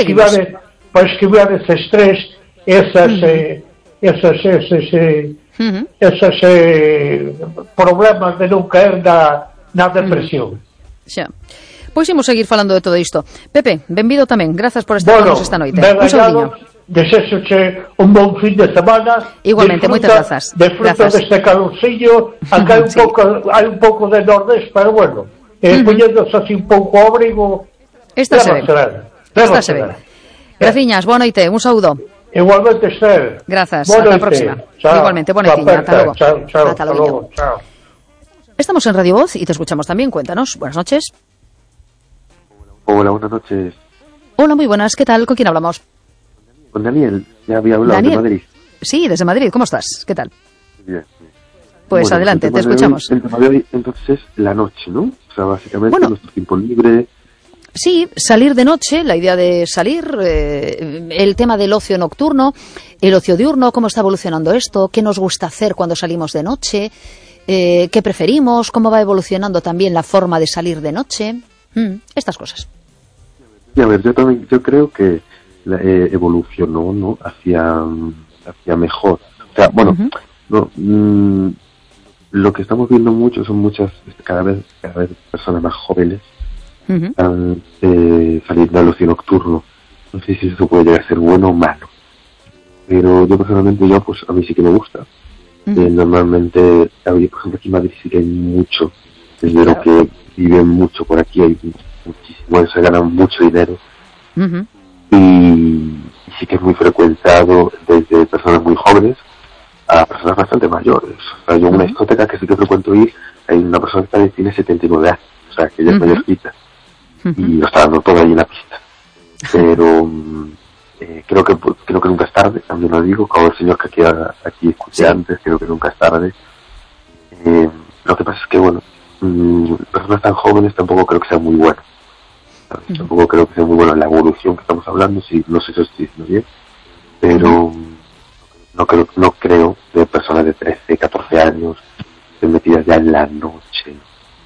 ese estrés, esas problemas de non caer na depresión. Xa. Pois imos seguir falando de todo isto. Pepe, benvido tamén, grazas por estar con nos esta noite. Un saúdiño. Desexoche un bon fin de semana. Igualmente, moitas grazas. Disfruta deste calorcillo. Acá hai un pouco de nordés, pero bueno, poñéndose así un pouco abrigo. Está se ben. Graciñas, boa noite, un saúdo. Igualmente, Esther. Gracias, Buena hasta la noche. próxima. Chao. Igualmente, buena tiña, hasta luego. Chao, chao, Hasta luego. chao. Estamos en Radio Voz y te escuchamos también, cuéntanos. Buenas noches. Hola, buenas noches. Hola, muy buenas, ¿qué tal? ¿Con quién hablamos? Con Daniel, ya había hablado Daniel. de Madrid. Sí, desde Madrid, ¿cómo estás? ¿Qué tal? Bien. Pues Bueno, adelante, el te tema de escuchamos. hoy- el tema de hoy, entonces, es la noche, ¿no? O sea, básicamente Bueno. nuestro tiempo libre. Sí, salir de noche, la idea de salir, el tema del ocio nocturno, el ocio diurno, cómo está evolucionando esto, qué nos gusta hacer cuando salimos de noche, qué preferimos, cómo va evolucionando también la forma de salir de noche, estas cosas. Y a ver, yo creo que evolucionó, ¿no? Hacia mejor. O sea, bueno, lo que estamos viendo mucho son cada vez personas más jóvenes saliendo al ocio nocturno. No sé si eso puede llegar a ser bueno o malo, pero yo personalmente, pues a mí sí que me gusta. Normalmente, por ejemplo, aquí en Madrid sí que hay mucho, desde lo que viven mucho por aquí, hay muchísimo, se ganan mucho dinero. Y sí que es muy frecuentado desde personas muy jóvenes a personas bastante mayores. O sea, yo en una discoteca que sí que frecuento ir, hay una persona que también tiene 79 años, o sea, que ya es mayorcita, y lo está dando todo ahí en la pista. Pero creo que nunca es tarde, también lo digo, como el señor que aquí escuché antes, creo que nunca es tarde. Lo que pasa es que, bueno, personas tan jóvenes tampoco creo que sea muy bueno. Tampoco creo que sea muy bueno la evolución que estamos hablando, no sé si estoy diciendo bien, pero no creo de personas de 13, 14 años estén metidas ya en la noche.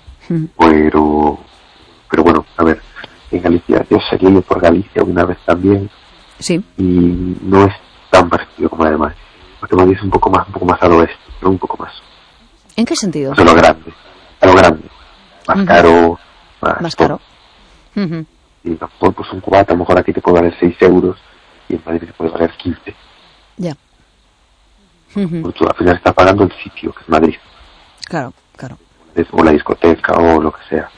Pero bueno, a ver, en Galicia, yo salí por Galicia una vez también, y no es tan parecido como además, porque Madrid es un poco más al oeste, ¿no? Un poco más. ¿En qué sentido? A lo grande, más caro, más caro. Y pues un cubata a lo mejor aquí te puede valer 6 euros y en Madrid te puede valer 15. Ya. Porque tú al final estás pagando el sitio, que es Madrid. Claro. O la discoteca o lo que sea.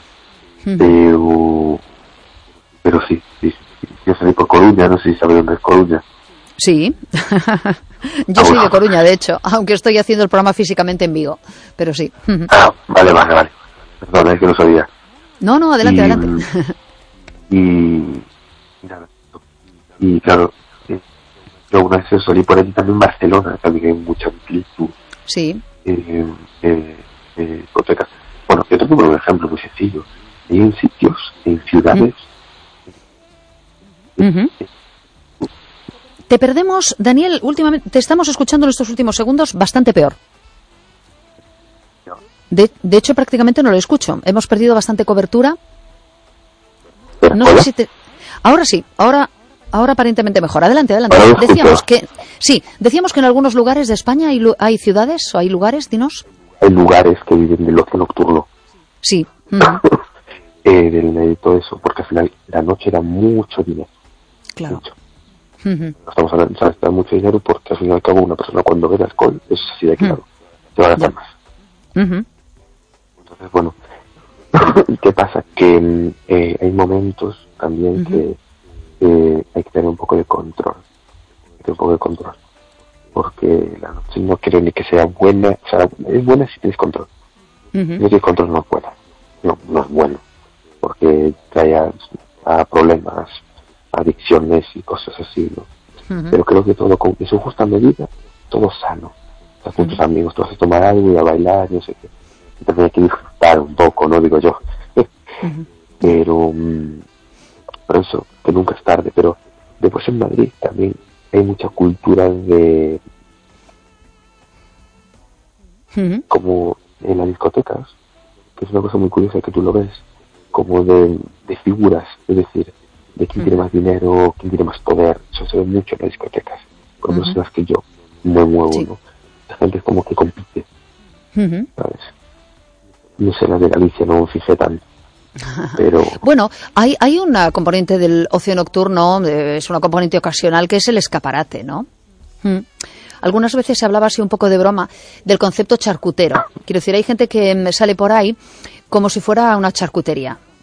Pero sí. Yo salí por Coruña, no sé si sabes dónde es Coruña. Sí. Yo soy de Coruña, de hecho, aunque estoy haciendo el programa físicamente en Vigo, pero sí. Vale. Perdona, es que no sabía. No, adelante. Y claro, yo una vez salí por allí también en Barcelona, también hay mucha amplitud. Sí. Discotecas. Bueno, yo tengo un ejemplo muy sencillo. Hay en sitios, en ciudades. Te perdemos, Daniel, últimamente, te estamos escuchando en estos últimos segundos bastante peor. De hecho, prácticamente no lo escucho. Hemos perdido bastante cobertura. No sé si Ahora sí, ahora aparentemente mejor. Adelante. Decíamos que en algunos lugares de España hay ciudades o hay lugares, dinos. Hay lugares que viven del ocio nocturno. Sí. De todo eso, porque al final la noche era mucho dinero. Claro. Mucho. Estamos hablando, ¿sabes? Da mucho dinero porque al fin y al cabo una persona cuando bebe alcohol es así de claro. Se va a gastar más. Entonces, bueno, ¿qué pasa? Que hay momentos también que hay que tener un poco de control. Porque la noche no creo ni que sea buena. O sea, es buena si tienes control. Si no tienes control no es buena. No es bueno. Porque trae a problemas, adicciones y cosas así, ¿no? Pero creo que todo con su justa medida, todo sano. O sea, con tus amigos, tú vas a tomar algo y a bailar, no sé qué. También hay que disfrutar un poco, ¿no? Digo yo. Pero eso, que nunca es tarde. Pero después en Madrid también hay mucha cultura de... como en las discotecas, que es una cosa muy curiosa que tú lo ves, como de figuras, es decir, de quién tiene más dinero, quién tiene más poder. Eso se ve mucho en las discotecas, por lo menos en las que yo me muevo, ¿no? La gente es como que compite, ¿sabes? No sé, la de Galicia no me fijé tanto. Pero... Bueno, hay una componente del ocio nocturno, es una componente ocasional, que es el escaparate, ¿no? Algunas veces se hablaba así un poco de broma del concepto charcutero. Quiero decir, hay gente que sale por ahí como si fuera una charcutería.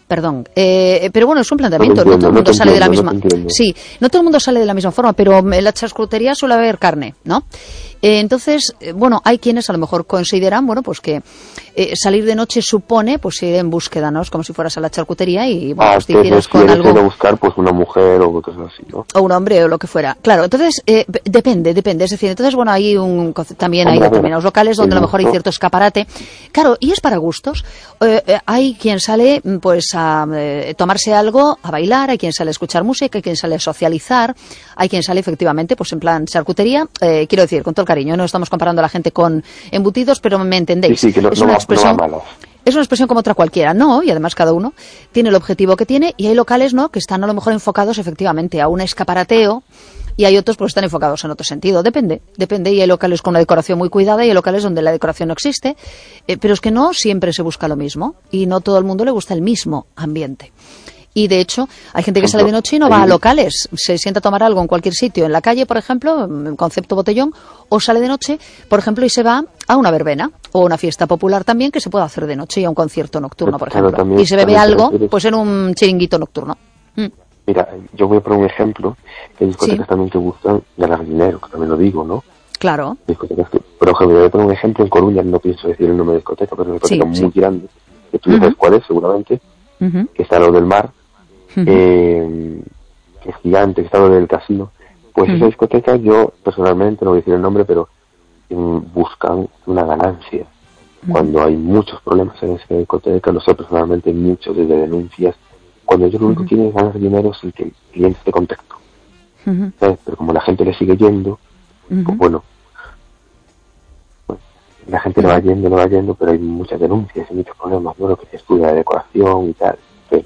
Perdón, pero bueno, es un planteamiento, no todo el mundo sale de la misma. Sí, no todo el mundo sale de la misma forma, pero en la charcutería suele haber carne, ¿no? Entonces, bueno, hay quienes a lo mejor consideran, bueno, pues que salir de noche supone, pues ir en búsqueda, ¿no? Es como si fueras a la charcutería y, bueno, pues te hicieras con algo. Ir a buscar, pues, una mujer o cosas así, ¿no? O un hombre o lo que fuera. Claro, entonces, depende. Es decir, entonces, bueno, hay también hay determinados locales donde a lo mejor hay cierto escaparate. Claro, y es para gustos. Hay quien sale, pues, a tomarse algo, a bailar, hay quien sale a escuchar música, hay quien sale a socializar, hay quien sale efectivamente, pues, en plan charcutería. Quiero decir, con todo el cariño, no estamos comparando a la gente con embutidos, pero me entendéis. Sí, que no, es una expresión, es una expresión como otra cualquiera, ¿no? Y además cada uno tiene el objetivo que tiene, y hay locales, ¿no?, que están a lo mejor enfocados efectivamente a un escaparateo, y hay otros pues están enfocados en otro sentido. Depende, y hay locales con una decoración muy cuidada y hay locales donde la decoración no existe, pero es que no siempre se busca lo mismo, y no todo el mundo le gusta el mismo ambiente. Y de hecho, hay gente que sale de noche y no va a locales, se sienta a tomar algo en cualquier sitio, en la calle, por ejemplo, en concepto botellón, o sale de noche, por ejemplo, y se va a una verbena o una fiesta popular también que se puede hacer de noche, y a un concierto nocturno, por ejemplo. También, y se bebe algo, pues en un chiringuito nocturno. Mira, yo voy a poner un ejemplo, que hay discotecas también que gustan ganar dinero, que también lo digo, ¿no? Claro. Discotecas que, por ejemplo, voy a poner un ejemplo en Coruña, no pienso decir el nombre de discoteca, pero es una discoteca muy grande, que tú sabes cuál es, seguramente, que está a lo del mar, que es gigante, que está a lo del casino. Pues esa discoteca, yo personalmente, no voy a decir el nombre, pero buscan una ganancia. Cuando hay muchos problemas en esa discoteca, lo sé personalmente, muchos desde denuncias, cuando ellos lo único que quieren es ganar dinero sin que el cliente esté contento. ¿Sabes? Pero como la gente le sigue yendo, pues bueno, pues la gente no va yendo, pero hay muchas denuncias y muchos problemas, ¿no? Lo que se estudia de decoración y tal,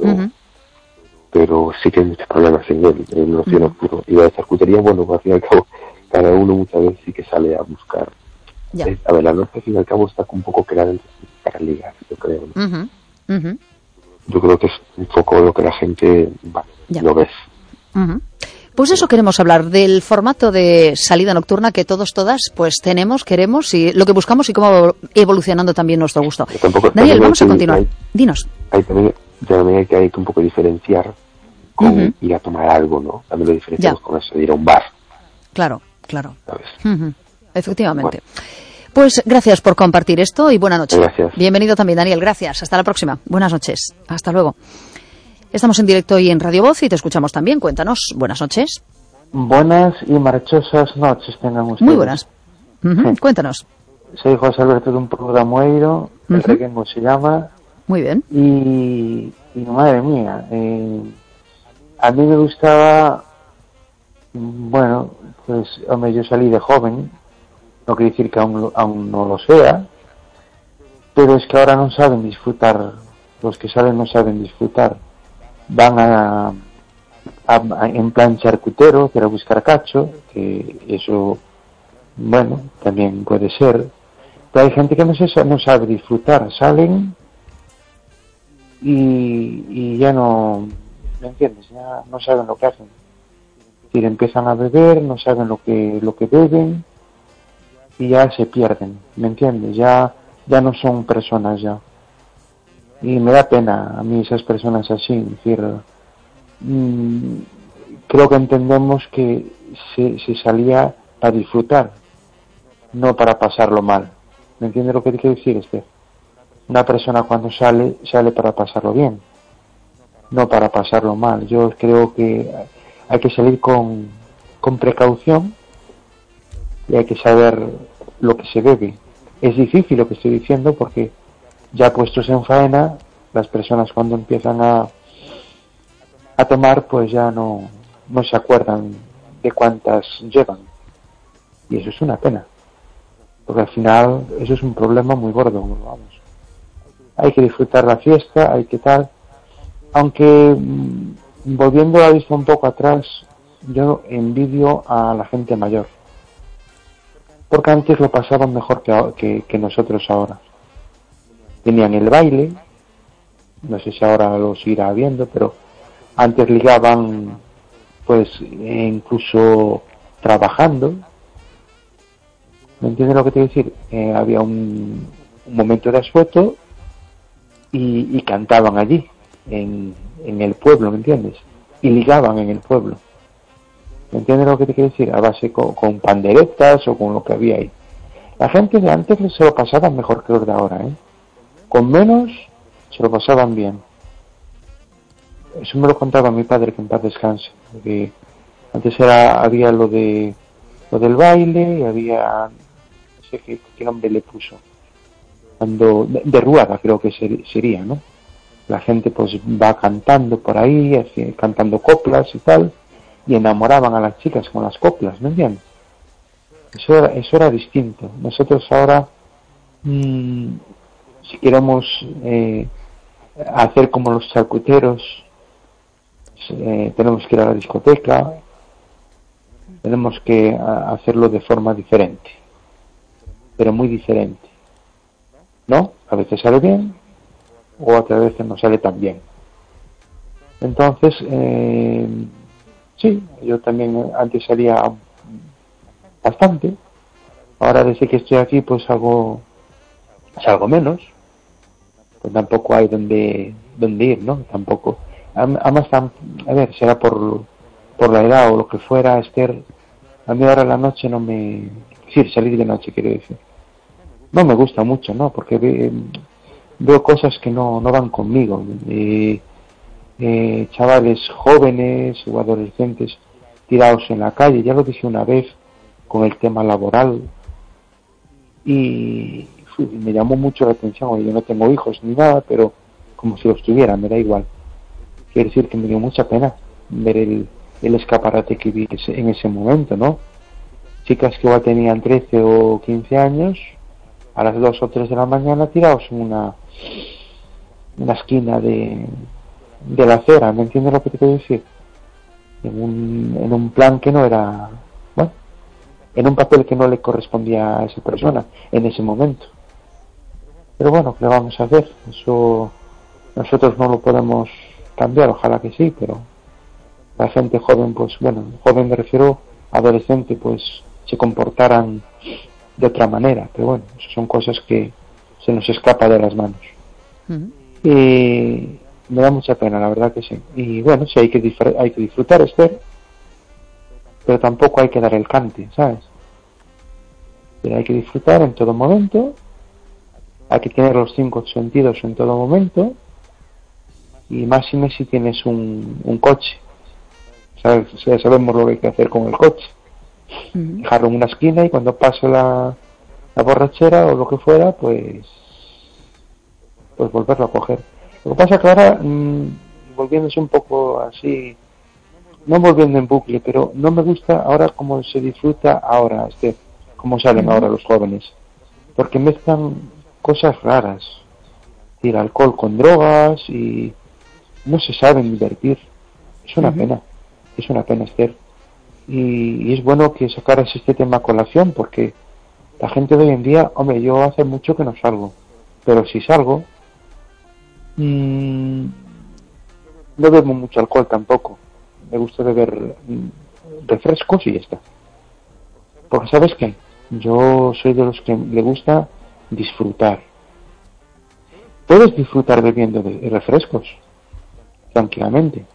pero sí que hay muchos problemas en el ocio nocturno. Y la charcutería, bueno, pues al fin y al cabo, cada uno muchas veces sí que sale a buscar. A ver, la noche al fin y al cabo está un poco creada para ligar, yo creo, ¿no? Yo creo que es un poco lo que la gente lo ves. Pues eso queremos hablar, del formato de salida nocturna que todas pues tenemos, queremos, y lo que buscamos y cómo va evolucionando también nuestro gusto. Daniel, vamos a continuar. Dinos. También hay que un poco diferenciar con ir a tomar algo, ¿no? También lo diferenciamos con eso, de ir a un bar. Claro. ¿Sabes? Efectivamente. Bueno. Pues gracias por compartir esto y buena noche. Gracias. Bienvenido también, Daniel. Gracias. Hasta la próxima. Buenas noches. Hasta luego. Estamos en directo hoy en Radio Voz y te escuchamos también. Cuéntanos. Buenas noches. Buenas y marchosas noches tengan ustedes. Muy buenas. Cuéntanos. Soy José Alberto de un Programueiro, el Requengo se llama. Muy bien. Y madre mía, a mí me gustaba, bueno, pues hombre, yo salí de joven, no quiere decir que aún no lo sea, pero es que ahora no saben disfrutar, los que salen no saben disfrutar, van en plan charcutero, para buscar cacho, que eso, bueno, también puede ser, pero hay gente que no sabe disfrutar, salen y ya no, ¿me entiendes? Ya no saben lo que hacen, es decir, empiezan a beber, no saben lo que beben, y ya se pierden, ¿me entiendes? Ya no son personas ya. Y me da pena a mí esas personas así, es decir, creo que entendemos que se salía para disfrutar, no para pasarlo mal. ¿Me entiendes lo que te quiero decir, Esther? Una persona cuando sale para pasarlo bien, no para pasarlo mal. Yo creo que hay que salir con precaución, y hay que saber lo que se bebe. Es difícil lo que estoy diciendo porque ya puestos en faena, las personas cuando empiezan a tomar pues ya no se acuerdan de cuántas llevan, y eso es una pena porque al final eso es un problema muy gordo, vamos. Hay que disfrutar la fiesta, hay que tal, aunque volviendo la vista un poco atrás, yo envidio a la gente mayor, porque antes lo pasaban mejor que nosotros ahora. Tenían el baile, no sé si ahora lo seguirá habiendo, pero antes ligaban pues incluso trabajando. ¿Me entiendes lo que te quiero decir? Había un momento de asueto y cantaban allí. en el pueblo, ¿me entiendes? Y ligaban en el pueblo. ¿Me entiendes lo que te quiero decir? A base con panderetas o con lo que había ahí. La gente de antes se lo pasaban mejor que los de ahora, ¿eh? Con menos se lo pasaban bien. Eso me lo contaba mi padre, que en paz descanse. Porque antes había lo del baile, y había, no sé qué nombre le puso, cuando de ruada creo que sería, ¿no? La gente pues va cantando por ahí, cantando coplas y tal, y enamoraban a las chicas con las coplas, ¿me entiendes? Eso era distinto. Nosotros ahora, si queremos hacer como los charcuteros, tenemos que ir a la discoteca, tenemos que hacerlo de forma diferente, pero muy diferente, ¿no? A veces sale bien, o otras veces no sale tan bien. Entonces, sí, yo también antes salía bastante. Ahora desde que estoy aquí pues salgo menos. Pues tampoco hay donde ir, ¿no? Tampoco. Además, a ver, será por la edad o lo que fuera, Esther. A mí ahora la noche no me... Sí, salir de noche, quiero decir. No me gusta mucho, ¿no? Porque veo cosas que no van conmigo. Chavales jóvenes o adolescentes tirados en la calle. Ya lo dije una vez con el tema laboral. Y me llamó mucho la atención. Yo no tengo hijos ni nada, pero como si los tuviera, me da igual. Quiere decir que me dio mucha pena ver el escaparate que vi en ese momento, ¿no? Chicas que igual tenían 13 o 15 años, a las 2 o 3 de la mañana tirados en una esquina de la acera, ¿me entiendes lo que te quiero decir? En un plan que no era, bueno, en un papel que no le correspondía a esa persona en ese momento. Pero bueno, ¿qué vamos a hacer? Eso nosotros no lo podemos cambiar, ojalá que sí, pero la gente joven, pues bueno, joven me refiero, adolescente, pues se comportaran de otra manera, pero bueno, eso son cosas que se nos escapa de las manos. Y me da mucha pena, la verdad que sí. Y bueno, sí, hay que disfrutar, Esther, pero tampoco hay que dar el cante, ¿sabes? Pero hay que disfrutar en todo momento, hay que tener los 5 sentidos en todo momento, y más si tienes un coche, ¿sabes? Ya sabemos lo que hay que hacer con el coche. Dejarlo en una esquina y cuando pase la borrachera o lo que fuera, pues volverlo a coger. Lo que pasa que ahora, volviéndose un poco así, no volviendo en bucle, pero no me gusta ahora cómo se disfruta ahora, cómo salen ahora los jóvenes, porque mezclan cosas raras, el alcohol con drogas y no se saben divertir. Es una pena, Esther. Y es bueno que sacaras este tema a colación, porque la gente de hoy en día, hombre, yo hace mucho que no salgo, pero si salgo, no bebo mucho alcohol tampoco. Me gusta beber refrescos y ya está. Porque ¿sabes qué? Yo soy de los que le gusta disfrutar. Puedes disfrutar bebiendo de refrescos tranquilamente.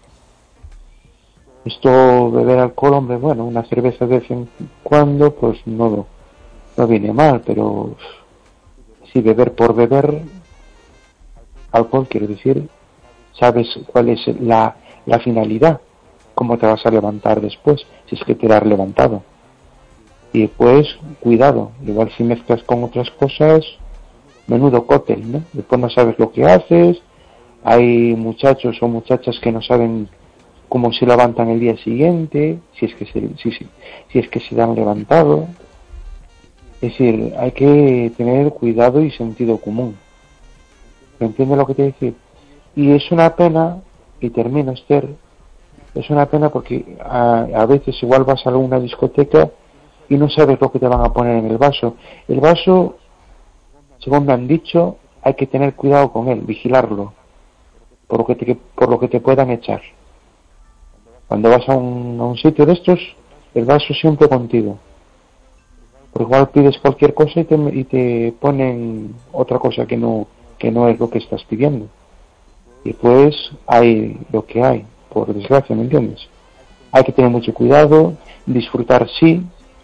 Esto, beber alcohol, hombre, bueno, una cerveza de vez en cuando, pues no viene mal, pero si beber por beber alcohol, quiero decir, sabes cuál es la finalidad, cómo te vas a levantar después, si es que te has levantado. Y después, cuidado, igual si mezclas con otras cosas, menudo cóctel, ¿no? Después no sabes lo que haces, hay muchachos o muchachas que no saben cómo se levantan el día siguiente, si es que se han levantado. Es decir, hay que tener cuidado y sentido común. ¿Me entiendes lo que te decir? Y es una pena, y termino, Esther, es una pena porque a veces igual vas a alguna discoteca y no sabes lo que te van a poner en el vaso. El vaso, según me han dicho, hay que tener cuidado con él, vigilarlo, por lo que te puedan echar. Cuando vas a un sitio de estos, el vaso siempre contigo. Por igual pides cualquier cosa y te ponen otra cosa que no es lo que estás pidiendo. Y pues hay lo que hay, por desgracia, ¿me entiendes? Hay que tener mucho cuidado, disfrutar sí,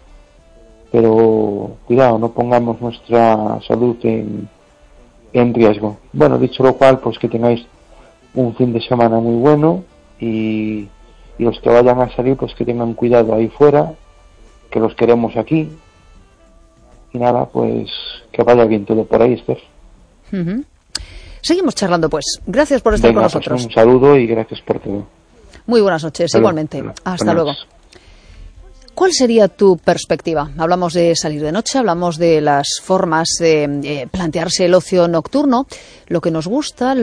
pero cuidado, no pongamos nuestra salud en riesgo. Bueno, dicho lo cual, pues que tengáis un fin de semana muy bueno y los que vayan a salir, pues que tengan cuidado ahí fuera, que los queremos aquí. Y nada, pues que vaya bien todo por ahí, Esther. Seguimos charlando, pues. Gracias por estar con nosotros. Pues un saludo y gracias por todo. Muy buenas noches, igualmente. Hasta luego. ¿Cuál sería tu perspectiva? Hablamos de salir de noche, hablamos de las formas de plantearse el ocio nocturno, lo que nos gusta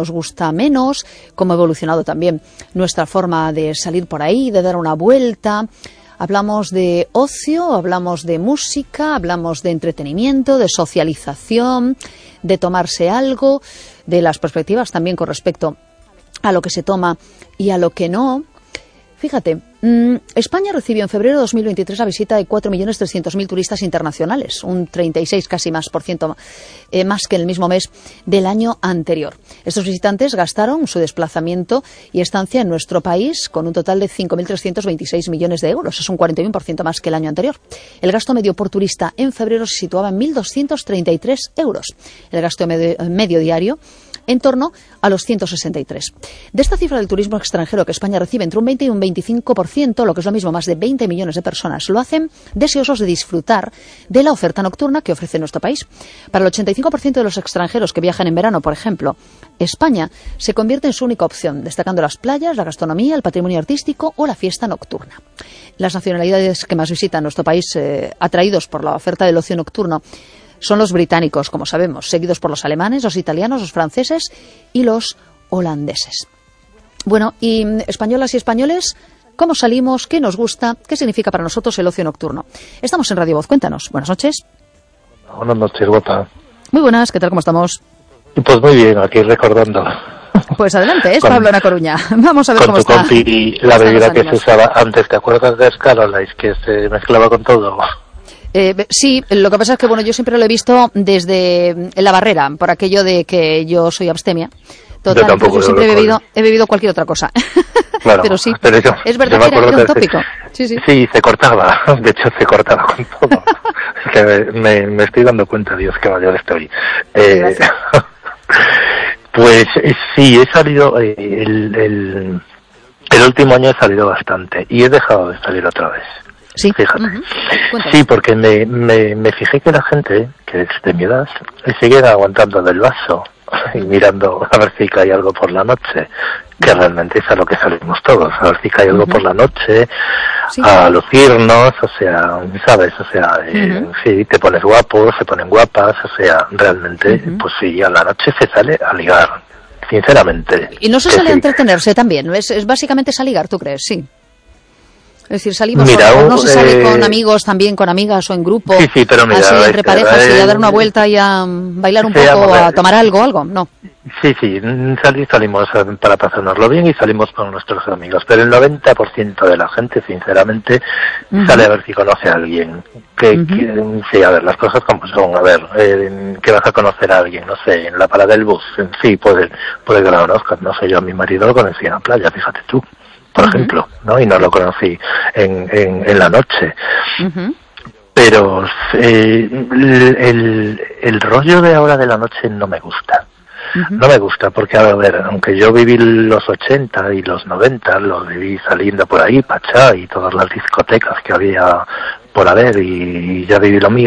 menos, cómo ha evolucionado también nuestra forma de salir por ahí, de dar una vuelta. Hablamos de ocio, hablamos de música, hablamos de entretenimiento, de socialización, de tomarse algo, de las perspectivas también con respecto a lo que se toma y a lo que no. Fíjate, España recibió en febrero de 2023 la visita de 4.300.000 turistas internacionales, un 36 casi más por ciento más que en el mismo mes del año anterior. Estos visitantes gastaron su desplazamiento y estancia en nuestro país con un total de 5.326 millones de euros, es un 41% más que el año anterior. El gasto medio por turista en febrero se situaba en 1.233 euros. El gasto medio diario en torno a los 163. De esta cifra del turismo extranjero que España recibe entre un 20 y un 25%, lo que es lo mismo, más de 20 millones de personas, lo hacen deseosos de disfrutar de la oferta nocturna que ofrece nuestro país. Para el 85% de los extranjeros que viajan en verano, por ejemplo, España se convierte en su única opción, destacando las playas, la gastronomía, el patrimonio artístico o la fiesta nocturna. Las nacionalidades que más visitan nuestro país, atraídos por la oferta del ocio nocturno, son los británicos, como sabemos, seguidos por los alemanes, los italianos, los franceses y los holandeses. Bueno, y españolas y españoles, ¿cómo salimos? ¿Qué nos gusta? ¿Qué significa para nosotros el ocio nocturno? Estamos en Radio Voz, cuéntanos. Buenas noches. Buenas noches, guapa. Muy buenas, ¿qué tal? ¿Cómo estamos? Pues muy bien, aquí recordando. Pues adelante, es Pablo en A Coruña. Vamos a ver cómo está. Con tu compi, la bebida que se usaba antes, ¿te acuerdas de Scarolight, que se mezclaba con todo? Sí, lo que pasa es que bueno, yo siempre lo he visto desde la barrera, por aquello de que yo soy abstemia. Total, yo siempre he bebido cualquier otra cosa. Claro, pero sí, pero es verdad que era un tópico. Sí, se cortaba, de hecho se cortaba con todo. Es que me estoy dando cuenta, Dios, que mayor estoy. Pues sí, he salido, el último año he salido bastante y he dejado de salir otra vez. Sí. Fíjate. Sí, porque me fijé que la gente, que es de mi edad, sigue aguantando del vaso y mirando a ver si cae algo por la noche, que realmente es a lo que salimos todos, a ver si cae algo por la noche, a lucirnos, o sea, ¿sabes? O sea, sí, te pones guapo, se ponen guapas, o sea, realmente, pues sí, a la noche se sale a ligar, sinceramente. Y no se sale a entretenerse también, es básicamente a ligar, ¿tú crees? Sí. Es decir, salimos, no se sale con amigos, también con amigas o en grupo, sí, pero mira, así entre parejas, y a dar una vuelta y a bailar un poco, a tomar algo, ¿no? Sí, salimos para pasárnoslo bien y salimos con nuestros amigos, pero el 90% de la gente, sinceramente, sale a ver si conoce a alguien. Sí, a ver, las cosas como son, a ver, que vas a conocer a alguien, no sé, en la parada del bus, sí, puede que lo conozcas, no sé, yo a mi marido lo conocí en la playa, fíjate tú. Por ejemplo, ¿no? Y no lo conocí en la noche. Pero el rollo de ahora de la noche no me gusta. No me gusta porque, a ver, aunque yo viví los 80 y los 90, los viví saliendo por ahí, Pachá y todas las discotecas que había por haber y ya viví lo mío,